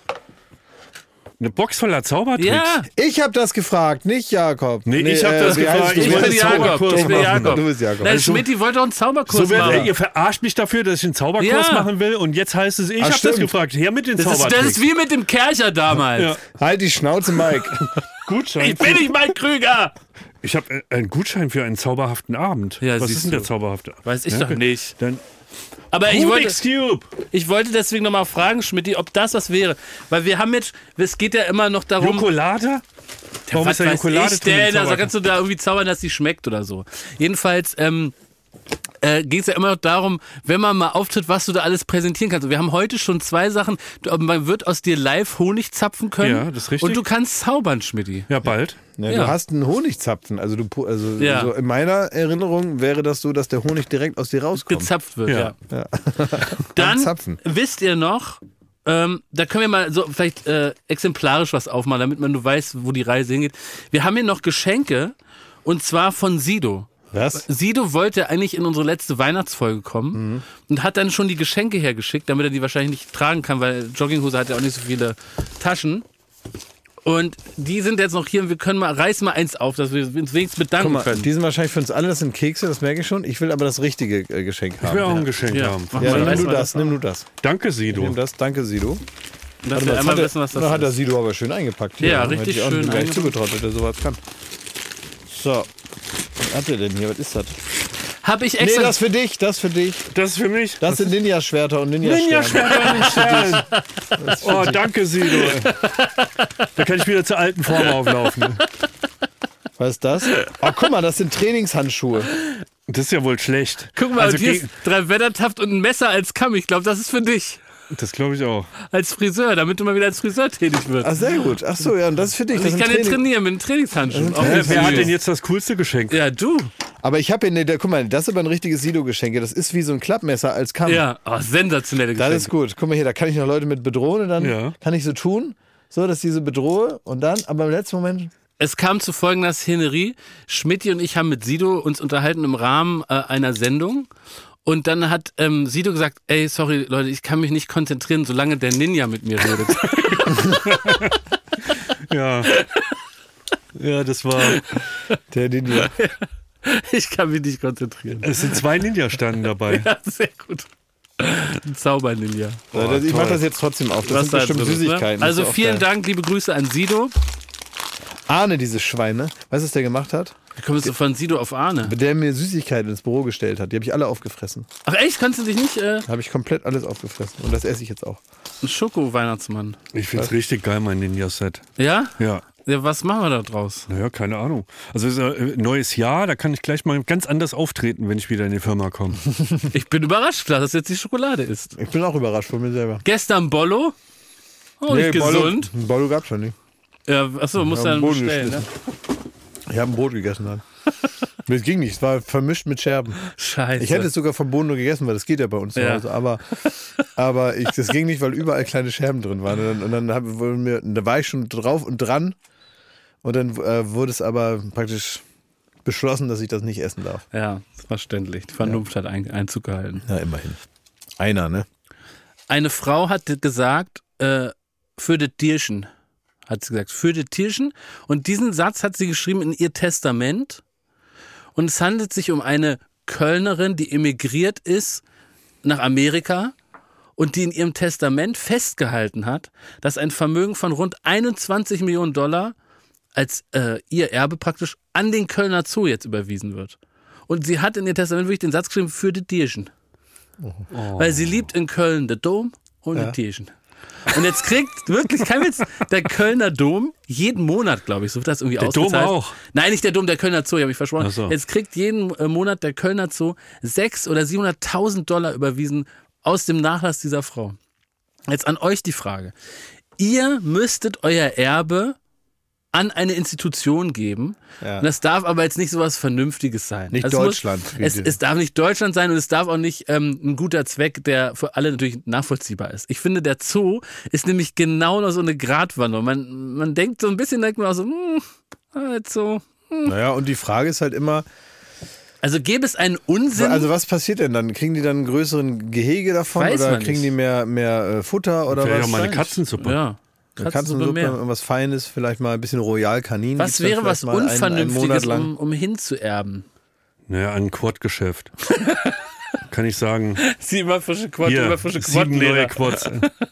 Eine Box voller Zaubertricks? Ja. Ich habe das gefragt, nicht Jakob. Nee, ich habe das gefragt. Ich wollte Zauberkurs machen. Du bist Jakob. Nein, Schmidti wollte auch einen Zauberkurs machen. Ihr verarscht mich dafür, dass ich einen Zauberkurs machen will und jetzt heißt es, ich habe das gefragt. Her mit den Zaubertricks. Das ist wie mit dem Kercher damals. Ja. Halt die Schnauze, Mike. Gutschein. Ich bin nicht Mike Krüger. Ich habe einen Gutschein für einen zauberhaften Abend. Ja, was ist denn der zauberhafte Abend? Weiß ich doch nicht. Dann aber ich wollte deswegen nochmal fragen, Schmidti, ob das was wäre. Weil wir haben jetzt, es geht ja immer noch darum... Jokolade? Warum ist da Jokolade drin? Also kannst du da irgendwie zaubern, dass sie schmeckt oder so. Jedenfalls geht es ja immer noch darum, wenn man mal auftritt, was du da alles präsentieren kannst. Und wir haben heute schon 2 Sachen. Man wird aus dir live Honig zapfen können. Ja, das ist richtig. Und du kannst zaubern, Schmidti. Ja, bald. Ja, du hast einen Honigzapfen. Also so in meiner Erinnerung wäre das so, dass der Honig direkt aus dir rauskommt. Gezapft wird, ja. Dann wisst ihr noch, da können wir mal so vielleicht exemplarisch was aufmachen, damit du weißt, wo die Reise hingeht. Wir haben hier noch Geschenke und zwar von Sido. Was? Sido wollte eigentlich in unsere letzte Weihnachtsfolge kommen und hat dann schon die Geschenke hergeschickt, damit er die wahrscheinlich nicht tragen kann, weil Jogginghose hat ja auch nicht so viele Taschen. Und die sind jetzt noch hier und wir können reißen mal eins auf, dass wir uns wenigstens bedanken können. Die sind wahrscheinlich für uns alle, das sind Kekse, das merke ich schon. Ich will aber das richtige Geschenk haben. Ich will auch ein Geschenk haben. Nimm du das. Danke, Sido. Nimm das, danke, Sido. Dass wir einmal wissen, was das ist. Hat der Sido aber schön eingepackt. Hier. Ja, richtig schön. Ich hätte zugetraut, dass er sowas kann. So. Was hat er denn hier? Was ist das? Hab ich extra. Nee, das für dich, das für dich. Das ist für mich. Das sind Ninja-Schwerter und Ninja-Sterne. Ninja-Schwerter und Sterne. Oh, danke, Sido. Da kann ich wieder zur alten Form auflaufen. Was ist das? Oh, guck mal, das sind Trainingshandschuhe. Das ist ja wohl schlecht. Guck mal, also hier ist 3 Wettertaft und ein Messer als Kamm. Ich glaube, das ist für dich. Das glaube ich auch. Als Friseur, damit du mal wieder als Friseur tätig wirst. Ach, sehr gut. Ach so, ja, und das ist für dich. Also ich kann jetzt trainieren mit einem Trainingshandschuh. Wer hat denn jetzt das coolste Geschenk? Ja, du. Aber ich habe hier, guck mal, das ist aber ein richtiges Sido-Geschenk. Das ist wie so ein Klappmesser als Kamm. Ja, sensationelle Geschenke. Das ist gut. Guck mal hier, da kann ich noch Leute mit bedrohen und dann kann ich so tun, so dass ich diese bedrohe und dann, aber im letzten Moment... Es kam zu folgender Szenerie. Schmidti und ich haben mit Sido uns unterhalten im Rahmen einer Sendung. Und dann hat Sido gesagt, ey, sorry Leute, ich kann mich nicht konzentrieren, solange der Ninja mit mir redet. Ja, das war der Ninja. Ich kann mich nicht konzentrieren. Es sind 2 Ninja-Standen dabei. Ja, sehr gut. Ein Zauber-Ninja. Ich mach das jetzt trotzdem auf. Das sind bestimmt Süßigkeiten. Ne? Also vielen Dank, liebe Grüße an Sido. Arne, dieses Schwein, ne? Weißt du, was der gemacht hat? Wie kommst du von Sido auf Arne? Der mir Süßigkeiten ins Büro gestellt hat. Die habe ich alle aufgefressen. Ach echt? Kannst du dich nicht... Habe ich komplett alles aufgefressen. Und das esse ich jetzt auch. Ein Schoko-Weihnachtsmann. Ich finde es richtig geil, mein Ninja-Set. Ja? Ja. Ja, was machen wir da draus? Naja, keine Ahnung. Also es ist ein neues Jahr, da kann ich gleich mal ganz anders auftreten, wenn ich wieder in die Firma komme. Ich bin überrascht, dass jetzt die Schokolade ist. Ich bin auch überrascht von mir selber. Gestern Bollo. Oh, nicht gesund. Bollo gab's schon nicht. Ja, achso, musst du dann bestellen, ne? Ich habe ein Brot gegessen dann. Das ging nicht, es war vermischt mit Scherben. Scheiße. Ich hätte es sogar vom Boden nur gegessen, weil das geht ja bei uns zu Hause. Aber das ging nicht, weil überall kleine Scherben drin waren. Und dann da war ich schon drauf und dran. Und dann wurde es aber praktisch beschlossen, dass ich das nicht essen darf. Ja, verständlich. Die Vernunft hat Einzug gehalten. Ja, immerhin. Einer, ne? Eine Frau hat gesagt, für das Tierchen. Hat sie gesagt, für das Tierchen. Und diesen Satz hat sie geschrieben in ihr Testament. Und es handelt sich um eine Kölnerin, die emigriert ist nach Amerika und die in ihrem Testament festgehalten hat, dass ein Vermögen von rund $21 Millionen als ihr Erbe praktisch an den Kölner Zoo jetzt überwiesen wird. Und sie hat in ihr Testament wirklich den Satz geschrieben, für die Tierchen. Oh. Weil sie liebt in Köln den Dom und die Tierchen. Und jetzt kriegt, wirklich, kein Witz, der Kölner Dom jeden Monat, glaube ich, so wird das irgendwie ausgezahlt. Der Dom auch? Nein, nicht der Dom, der Kölner Zoo, ich habe mich versprochen. So. Jetzt kriegt jeden Monat der Kölner Zoo 600.000 oder 700.000 Dollar überwiesen aus dem Nachlass dieser Frau. Jetzt an euch die Frage. Ihr müsstet euer Erbe an eine Institution geben. Ja. Und das darf aber jetzt nicht so was Vernünftiges sein. Nicht also Deutschland. Es darf nicht Deutschland sein und es darf auch nicht ein guter Zweck, der für alle natürlich nachvollziehbar ist. Ich finde, der Zoo ist nämlich genau noch so eine Gratwanderung. Man denkt so ein bisschen, denkt man auch so, halt so. Naja, und die Frage ist halt immer, also gäbe es einen Unsinn? Also was passiert denn dann? Kriegen die dann einen größeren Gehege davon? Oder kriegen die mehr Futter oder was? Ja, mal eine Katzensuppe. Ja. Katzensuppe, irgendwas Feines, vielleicht mal ein bisschen Royal Kanin. Was wäre was Unvernünftiges, um hinzuerben? Naja, ein Quad-Geschäft. Kann ich sagen. 7 frische Quad, hier, 7 neue Quads.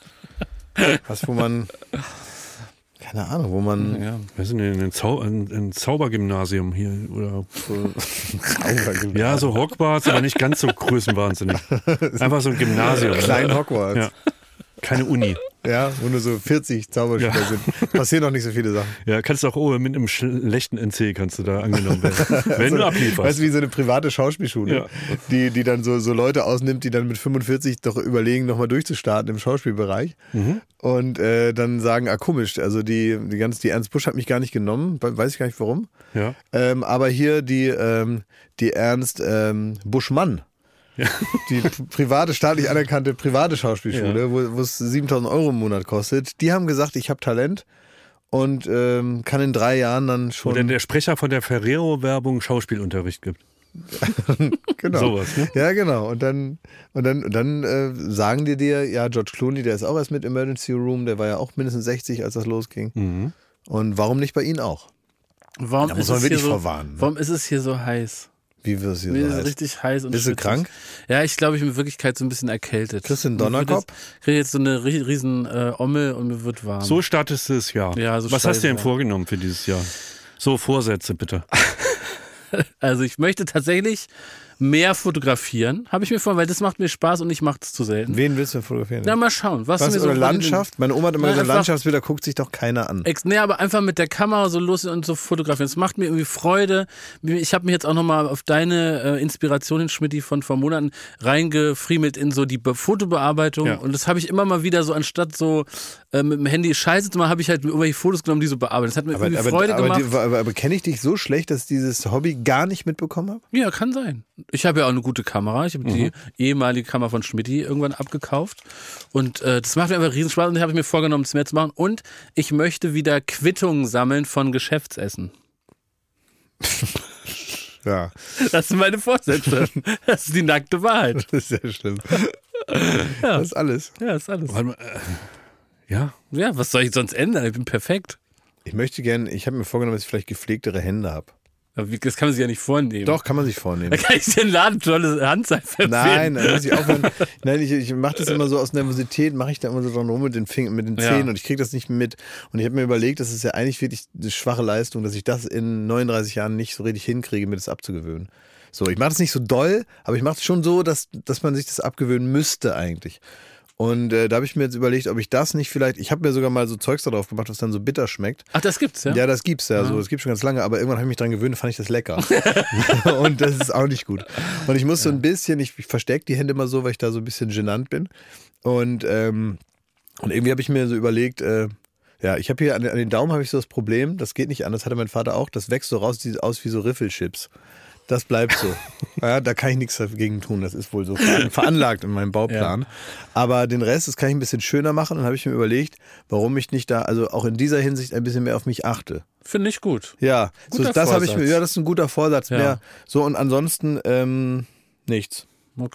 Was, wo man... Keine Ahnung, wo man... Ja, weiß nicht, ein Zaubergymnasium hier oder so. Zaubergymnasium. Ja, so Hogwarts, aber nicht ganz so größenwahnsinnig. Einfach so ein Gymnasium. Klein Hogwarts. Ja. Keine Uni. Ja, wo nur so 40 Zauberschüler sind. Passieren noch nicht so viele Sachen. Ja, kannst du auch mit einem schlechten NC kannst du da angenommen werden. Wenn du ablieferst. Weißt du, wie so eine private Schauspielschule, die dann so Leute ausnimmt, die dann mit 45 doch überlegen, nochmal durchzustarten im Schauspielbereich. Und dann sagen, komisch, also die Ernst Busch hat mich gar nicht genommen, weiß ich gar nicht warum. Ja. Aber hier die Ernst Buschmann. Ja. Die private, staatlich anerkannte private Schauspielschule, wo es 7.000 Euro im Monat kostet, die haben gesagt, ich habe Talent und kann in 3 Jahren dann schon... Wo denn der Sprecher von der Ferrero-Werbung Schauspielunterricht gibt. Genau. Sowas, ne? Ja, genau. Und dann sagen die dir, ja, George Clooney, der ist auch erst mit Emergency Room, der war ja auch mindestens 60, als das losging. Mhm. Und warum nicht bei Ihnen auch? Da muss man wirklich vorwarnen. Ne? Warum ist es hier so heiß? Wie wird es hier Mir so ist heiß? Richtig heiß und Bist du krank? Ja, ich glaube, ich bin in Wirklichkeit so ein bisschen erkältet. Kriegst du einen Donnerkopf? Ich kriege jetzt so eine riesen Ommel und mir wird warm. So startest du das Jahr. Ja, so was hast du denn vorgenommen für dieses Jahr? So, Vorsätze bitte. Also ich möchte tatsächlich mehr fotografieren, habe ich mir vor, weil das macht mir Spaß und ich mache es zu selten. Wen willst du fotografieren? Na, mal schauen. Was oder so Landschaft? Meine Oma hat immer gesagt, Landschaftsbilder guckt sich doch keiner an. Nee, aber einfach mit der Kamera so los und so fotografieren. Das macht mir irgendwie Freude. Ich habe mich jetzt auch nochmal auf deine Inspiration hin, Schmidti, von vor Monaten reingefriemelt in so die Fotobearbeitung. Ja. Und das habe ich immer mal wieder so, anstatt so mit dem Handy Scheiße zu machen, habe ich halt irgendwelche Fotos genommen, die so bearbeitet. Das hat mir irgendwie Freude gemacht. Aber kenne ich dich so schlecht, dass ich dieses Hobby gar nicht mitbekommen habe? Ja, kann sein. Ich habe ja auch eine gute Kamera. Ich habe die ehemalige Kamera von Schmidti irgendwann abgekauft. Und das macht mir einfach riesen Spaß und das habe ich mir vorgenommen, das mehr zu machen. Und ich möchte wieder Quittungen sammeln von Geschäftsessen. Ja. Das sind meine Vorsätze. Das ist die nackte Wahrheit. Das ist ja schlimm. Ja. Das ist alles. Ja, das ist alles. Ja. Ja, was soll ich sonst ändern? Ich bin perfekt. Ich habe mir vorgenommen, dass ich vielleicht gepflegtere Hände habe. Das kann man sich ja nicht vornehmen. Doch, kann man sich vornehmen. Da kann ich dir einen Laden tolle Handseife empfehlen. Nein, da muss ich aufhören. Nein, ich mache das immer so aus Nervosität, mache ich da immer so dran rum mit den Zähnen und ich kriege das nicht mit. Und ich habe mir überlegt, das ist ja eigentlich wirklich eine schwache Leistung, dass ich das in 39 Jahren nicht so richtig hinkriege, mir das abzugewöhnen. So, ich mache das nicht so doll, aber ich mache es schon so, dass man sich das abgewöhnen müsste eigentlich. Und da habe ich mir jetzt überlegt, ob ich das nicht vielleicht, ich habe mir sogar mal so Zeugs da drauf gemacht, was dann so bitter schmeckt. Ach, das gibt's, ja? Ja, das gibt's ja. So, das gibt's schon ganz lange, aber irgendwann habe ich mich dran gewöhnt, fand ich das lecker. Und das ist auch nicht gut. Und ich muss so ein bisschen, ich verstecke die Hände immer so, weil ich da so ein bisschen genannt bin. Und irgendwie habe ich mir so überlegt, ich habe hier an den Daumen habe ich so das Problem, das geht nicht an, das hatte mein Vater auch, das wächst so raus, sieht aus wie so Riffelchips. Das bleibt so. Ja, da kann ich nichts dagegen tun. Das ist wohl so veranlagt in meinem Bauplan. Ja. Aber den Rest, das kann ich ein bisschen schöner machen. Und dann habe ich mir überlegt, warum ich nicht da, also auch in dieser Hinsicht ein bisschen mehr auf mich achte. Finde ich gut. Ja, so, das habe ich mir, das ist ein guter Vorsatz. Ja. Mehr. So, und ansonsten nichts. Okay.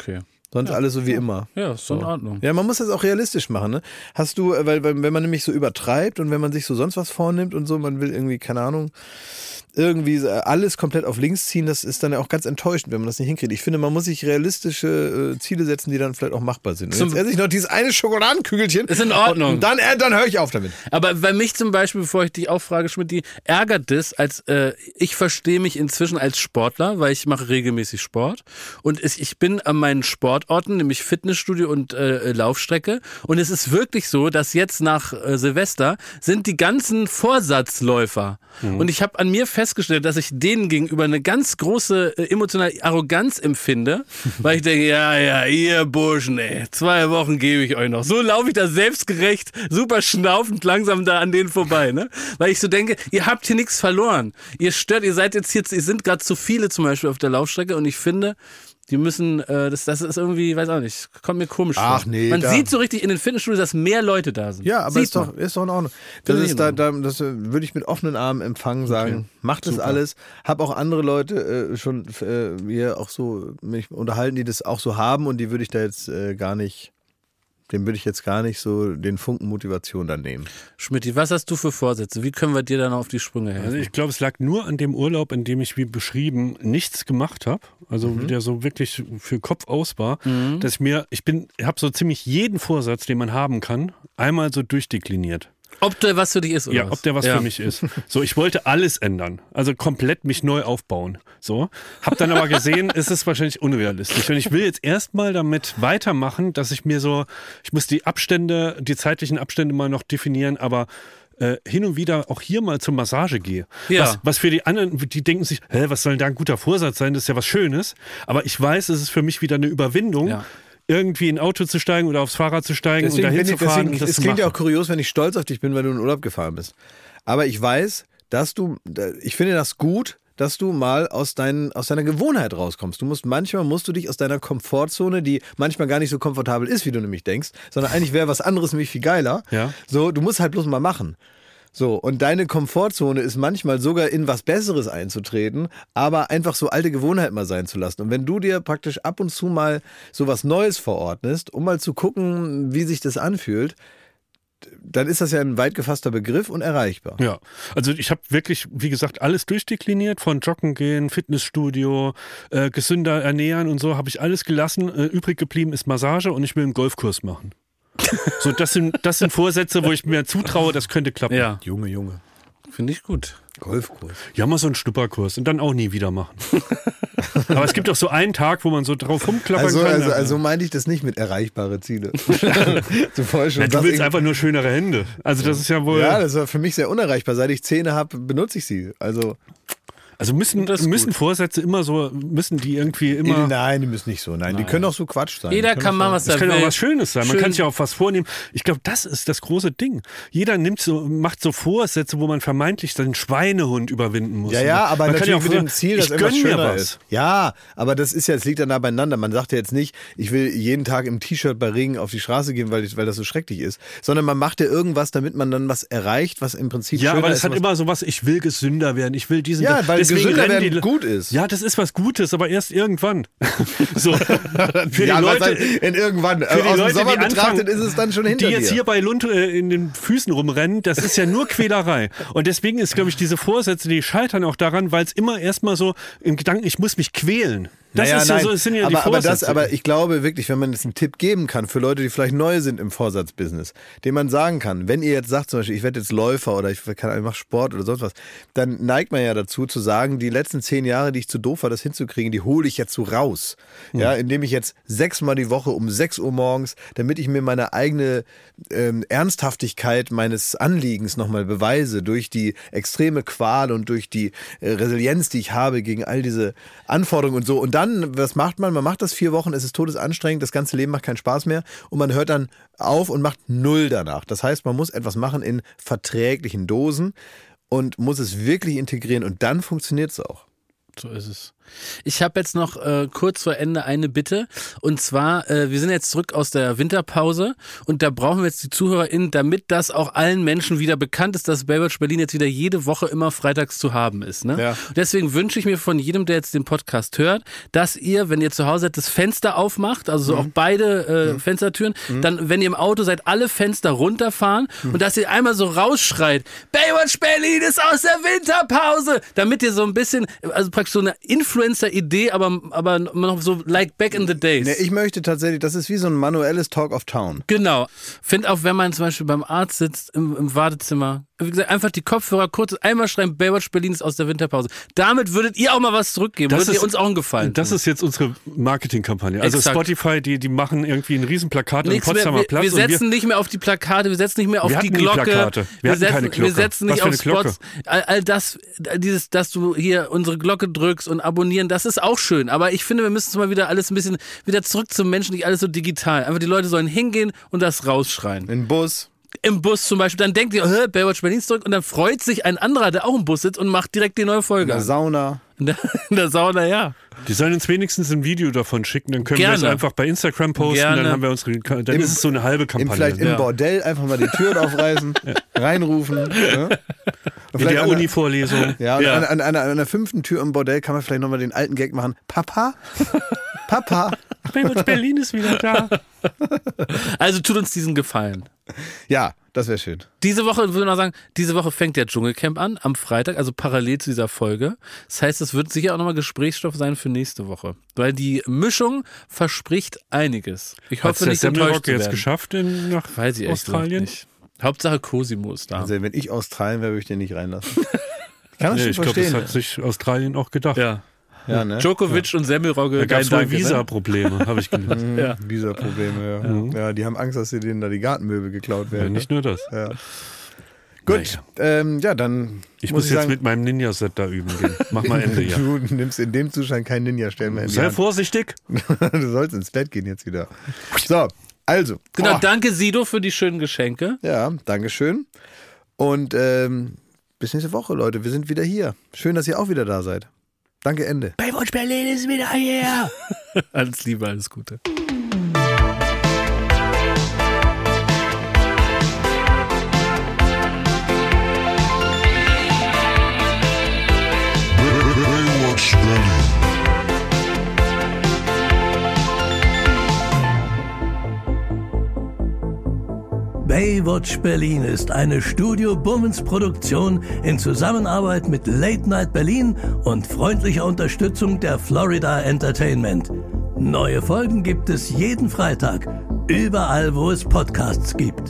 Sonst alles so wie immer. Ja, ist so in Ordnung. Ja, man muss das auch realistisch machen, ne? Hast du, weil wenn man nämlich so übertreibt und wenn man sich so sonst was vornimmt und so, man will irgendwie, keine Ahnung, irgendwie alles komplett auf links ziehen, das ist dann ja auch ganz enttäuschend, wenn man das nicht hinkriegt. Ich finde, man muss sich realistische Ziele setzen, die dann vielleicht auch machbar sind. Und jetzt esse ich noch dieses eine Schokoladenkügelchen. Ist in Ordnung. Und dann höre ich auf damit. Aber bei mich zum Beispiel, bevor ich dich auch frage, Schmidt, ärgert das, ich verstehe mich inzwischen als Sportler, weil ich mache regelmäßig Sport. Und ich bin an meinen Sportorten, nämlich Fitnessstudio und Laufstrecke. Und es ist wirklich so, dass jetzt nach Silvester sind die ganzen Vorsatzläufer. Und ich habe an mir festgestellt, dass ich denen gegenüber eine ganz große emotionale Arroganz empfinde, weil ich denke, ja, ihr Burschen, 2 Wochen gebe ich euch noch. So laufe ich da selbstgerecht, super schnaufend langsam da an denen vorbei, ne? Weil ich so denke, ihr habt hier nichts verloren. Ihr seid jetzt hier, ihr sind gerade zu viele zum Beispiel auf der Laufstrecke und ich finde, die müssen, das ist irgendwie, weiß auch nicht, kommt mir komisch vor. Ach nee. Man sieht so richtig in den Fitnessstudios, dass mehr Leute da sind. Ja, aber ist doch in Ordnung. Das würde ich mit offenen Armen empfangen, sagen, okay. Macht das alles. Hab auch andere Leute schon hier auch so mich unterhalten, die das auch so haben und die würde ich da jetzt dem würde ich jetzt gar nicht so den Funken Motivation dann nehmen. Schmidti, was hast du für Vorsätze? Wie können wir dir dann auf die Sprünge helfen? Also ich glaube, es lag nur an dem Urlaub, in dem ich, wie beschrieben, nichts gemacht habe. Also der so wirklich für Kopf aus war, dass ich habe so ziemlich jeden Vorsatz, den man haben kann, einmal so durchdekliniert. Ob der was für dich ist, oder? Ja, ob der was für mich ist. So, ich wollte alles ändern. Also komplett mich neu aufbauen. So. Hab dann aber gesehen, ist es wahrscheinlich unrealistisch. Und ich will jetzt erstmal damit weitermachen, dass ich muss die zeitlichen Abstände mal noch definieren, aber hin und wieder auch hier mal zur Massage gehe. Ja. Was für die anderen, die denken sich, was soll denn da ein guter Vorsatz sein? Das ist ja was Schönes. Aber ich weiß, es ist für mich wieder eine Überwindung. Ja. Irgendwie in ein Auto zu steigen oder aufs Fahrrad zu steigen und dahin zu fahren. Es klingt ja auch kurios, wenn ich stolz auf dich bin, weil du in Urlaub gefahren bist. Aber ich weiß, ich finde das gut, dass du mal aus deiner Gewohnheit rauskommst. Manchmal musst du dich aus deiner Komfortzone, die manchmal gar nicht so komfortabel ist, wie du nämlich denkst, sondern eigentlich wäre was anderes nämlich viel geiler. Ja. So, du musst halt bloß mal machen. So, und deine Komfortzone ist manchmal sogar in was Besseres einzutreten, aber einfach so alte Gewohnheit mal sein zu lassen. Und wenn du dir praktisch ab und zu mal so was Neues verordnest, um mal zu gucken, wie sich das anfühlt, dann ist das ja ein weit gefasster Begriff und erreichbar. Ja, also ich habe wirklich, wie gesagt, alles durchdekliniert, von Joggen gehen, Fitnessstudio, gesünder ernähren und so, habe ich alles gelassen. Übrig geblieben ist Massage und ich will einen Golfkurs machen. So, das sind Vorsätze, wo ich mir zutraue, das könnte klappen. Ja. Junge. Finde ich gut. Golfkurs. Ja, mal so einen Schnupperkurs und dann auch nie wieder machen. Aber es gibt auch so einen Tag, wo man so drauf rumklappern kann. Also meinte ich das nicht mit erreichbare Ziele. Du willst einfach nur schönere Hände. Also das ist ja wohl... Ja, das war für mich sehr unerreichbar. Seit ich Zähne habe, benutze ich sie. Also müssen Vorsätze müssen die irgendwie immer... Nein, die müssen nicht so. Nein, die können auch so Quatsch sein. Jeder kann machen, was er will. Das kann auch was Schönes sein. Man kann sich auch was vornehmen. Ich glaube, das ist das große Ding. Jeder macht so Vorsätze, wo man vermeintlich seinen Schweinehund überwinden muss. Ja, aber man natürlich mit dem Ziel, dass etwas schöner ist. Ja, aber das liegt dann da beieinander. Man sagt ja jetzt nicht, ich will jeden Tag im T-Shirt bei Regen auf die Straße gehen, weil das so schrecklich ist. Sondern man macht ja irgendwas, damit man dann was erreicht, was im Prinzip schöner ist. Ja, aber es hat immer so was, ich will gesünder werden, ich will diesen... Ja, weil gesünder werden gut ist. Ja, das ist was Gutes, aber erst irgendwann. So. Für die Leute, irgendwann. Aus dem Sommer betrachtet ist es dann schon hinter dir. Die jetzt hier bei Lund in den Füßen rumrennen, das ist ja nur Quälerei. Und deswegen ist, glaube ich, diese Vorsätze, die scheitern auch daran, weil es immer erstmal so im Gedanken, ich muss mich quälen. Das sind ja die Vorsätze. Aber ich glaube wirklich, wenn man jetzt einen Tipp geben kann für Leute, die vielleicht neu sind im Vorsatzbusiness, den man sagen kann, wenn ihr jetzt sagt zum Beispiel, ich werde jetzt Läufer oder ich mache Sport oder sonst was, dann neigt man ja dazu zu sagen, die letzten 10 Jahre, die ich zu doof war, das hinzukriegen, die hole ich jetzt so raus. Ja, indem ich jetzt 6-mal die Woche um 6 Uhr morgens, damit ich mir meine eigene Ernsthaftigkeit meines Anliegens nochmal beweise, durch die extreme Qual und durch die Resilienz, die ich habe gegen all diese Anforderungen und so. Und dann, was macht man? Man macht das 4 Wochen, es ist todesanstrengend, das ganze Leben macht keinen Spaß mehr und man hört dann auf und macht 0 danach. Das heißt, man muss etwas machen in verträglichen Dosen und muss es wirklich integrieren und dann funktioniert es auch. So ist es. Ich habe jetzt noch kurz vor Ende eine Bitte. Und zwar, wir sind jetzt zurück aus der Winterpause und da brauchen wir jetzt die ZuhörerInnen, damit das auch allen Menschen wieder bekannt ist, dass Baywatch Berlin jetzt wieder jede Woche immer freitags zu haben ist. Ne? Ja. Und deswegen wünsche ich mir von jedem, der jetzt den Podcast hört, dass ihr, wenn ihr zu Hause seid, das Fenster aufmacht, also so auch beide Fenstertüren, dann, wenn ihr im Auto seid, alle Fenster runterfahren und dass ihr einmal so rausschreit, Baywatch Berlin ist aus der Winterpause, damit ihr so ein bisschen, also praktisch so eine Influencer-Idee, aber noch so like back in the days. Nee, ich möchte tatsächlich, das ist wie so ein manuelles Talk of Town. Genau. Find auch, wenn man zum Beispiel beim Arzt sitzt, im Wartezimmer, wie gesagt, einfach die Kopfhörer kurz einmal schreiben, Baywatch Berlin ist aus der Winterpause. Damit würdet ihr auch mal was zurückgeben. Würdet ihr uns auch einen Gefallen tun. Das ist jetzt unsere Marketingkampagne. Also Exakt. Spotify, die machen irgendwie ein Riesenplakat am Potsdamer Platz. Wir setzen nicht mehr auf die Plakate, wir setzen nicht mehr auf die Glocke. Wir hatten keine Glocke. Wir setzen nicht auf Spots. All das, dass du hier unsere Glocke drückst und abonnieren, das ist auch schön. Aber ich finde, wir müssen es mal wieder alles ein bisschen wieder zurück zum Menschen, nicht alles so digital. Einfach die Leute sollen hingehen und das rausschreien. Im Bus zum Beispiel, dann denkt ihr, Baywatch Berlin ist zurück und dann freut sich ein anderer, der auch im Bus sitzt und macht direkt die neue Folge. In der Sauna. In der Sauna, ja. Die sollen uns wenigstens ein Video davon schicken, dann können wir es einfach bei Instagram posten, dann haben wir dann ist es so eine halbe Kampagne. Vielleicht im Bordell einfach mal die Türen aufreißen, reinrufen. Ja. In der Uni-Vorlesung. Ja, an einer 5. Tür im Bordell kann man vielleicht nochmal den alten Gag machen. Papa? Baywatch Berlin ist wieder da. Also tut uns diesen Gefallen. Ja, das wäre schön. Diese Woche, würde ich noch sagen, fängt der Dschungelcamp an, am Freitag, also parallel zu dieser Folge. Das heißt, es wird sicher auch nochmal Gesprächsstoff sein für nächste Woche. Weil die Mischung verspricht einiges. Ich hoffe nicht, enttäuscht zu werden. Jetzt geschafft nach Weiß ich Australien? Nicht. Hauptsache Cosimo ist da. Also wenn ich Australien wäre, würde ich den nicht reinlassen. Kann das schon ich glaube, das hat sich Australien auch gedacht. Ja, ne? Djokovic und Semmelrogge. Da gab es wohl Visa-Probleme, habe ich gelesen. Visa-Probleme, ja. Die haben Angst, dass denen da die Gartenmöbel geklaut werden. Ja, nicht nur das. Ja. Gut, dann ich muss jetzt mit meinem Ninja-Set da üben gehen. Mach mal Ende, ja. Du nimmst in dem Zustand keinen Ninja-Stern mehr in die Sei Hand. vorsichtig. Du sollst ins Bett gehen jetzt wieder. So, also. Genau, danke Sido für die schönen Geschenke. Ja, danke schön. Und bis nächste Woche, Leute. Wir sind wieder hier. Schön, dass ihr auch wieder da seid. Danke, Ende. Baywatch Berlin ist wieder hier. Alles Liebe, alles Gute. Baywatch Berlin. Baywatch Berlin ist eine Studio Bummens Produktion in Zusammenarbeit mit Late Night Berlin und freundlicher Unterstützung der Florida Entertainment. Neue Folgen gibt es jeden Freitag, überall wo es Podcasts gibt.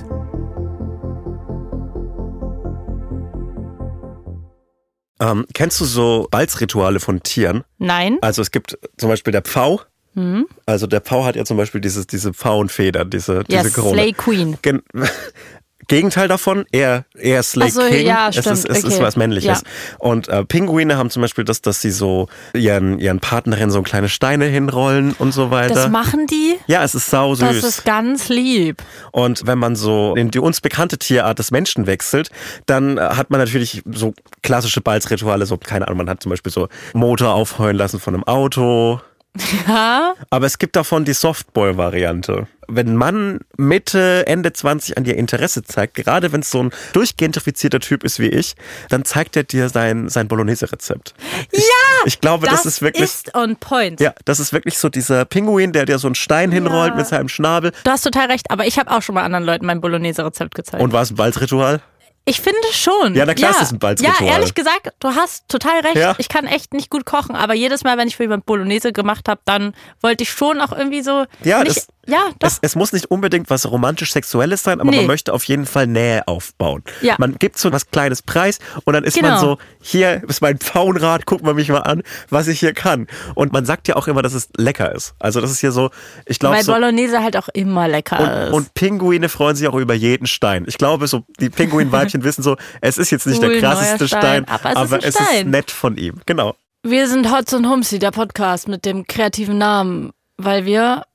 Kennst du so Balzrituale von Tieren? Nein. Also es gibt zum Beispiel der Pfau. Also der Pfau hat ja zum Beispiel diese Pfauenfeder, diese Krone. Slay Queen. Gegenteil davon, eher Slay King. Ja, es ist was Männliches. Ja. Und Pinguine haben zum Beispiel das, dass sie so ihren Partnerinnen so kleine Steine hinrollen und so weiter. Das machen die? Ja, es ist sausüß. Das ist ganz lieb. Und wenn man so in die uns bekannte Tierart des Menschen wechselt, dann hat man natürlich so klassische Balzrituale, so keine Ahnung, man hat zum Beispiel so Motor aufheulen lassen von einem Auto. Ja. Aber es gibt davon die Softball-Variante. Wenn ein Mann Mitte, Ende 20 an dir Interesse zeigt, gerade wenn es so ein durchgentrifizierter Typ ist wie ich, dann zeigt er dir sein Bolognese-Rezept. Ich glaube, das ist wirklich... Das ist on point. Ja, das ist wirklich so dieser Pinguin, der dir so einen Stein hinrollt mit seinem Schnabel. Du hast total recht, aber ich habe auch schon mal anderen Leuten mein Bolognese-Rezept gezeigt. Und war es ein Balzritual? Ich finde schon. Ja, na klar, ist das ein Balzritual. Ja, ehrlich gesagt, du hast total recht. Ja. Ich kann echt nicht gut kochen, aber jedes Mal, wenn ich für jemand Bolognese gemacht habe, dann wollte ich schon auch irgendwie so... Ja, doch. Es muss nicht unbedingt was romantisch-sexuelles sein, aber man möchte auf jeden Fall Nähe aufbauen. Ja. Man gibt so was Kleines preis und dann ist man so, hier ist mein Pfauenrad, guck mal mich mal an, was ich hier kann. Und man sagt ja auch immer, dass es lecker ist. Also das ist hier so, ich glaube Weil so... Bolognese halt auch immer lecker ist. Und Pinguine freuen sich auch über jeden Stein. Ich glaube, so die Pinguinweibchen wissen so, es ist jetzt nicht der krasseste Stein, aber es ist nett von ihm. Genau. Wir sind Hotz und Humsi, der Podcast mit dem kreativen Namen, weil wir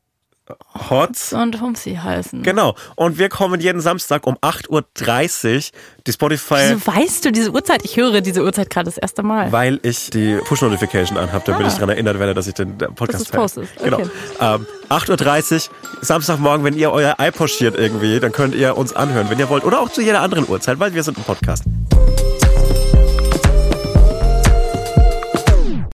Hotz und Humsi heißen. Genau. Und wir kommen jeden Samstag um 8.30 Uhr. Die Spotify... Wieso weißt du diese Uhrzeit? Ich höre diese Uhrzeit gerade das erste Mal. Weil ich die Push-Notification anhabe, damit ich daran erinnert werde, dass ich den Podcast postest. Okay. Genau. 8.30 Uhr, Samstagmorgen, wenn ihr euer Ei pochiert irgendwie, dann könnt ihr uns anhören, wenn ihr wollt. Oder auch zu jeder anderen Uhrzeit, weil wir sind ein Podcast.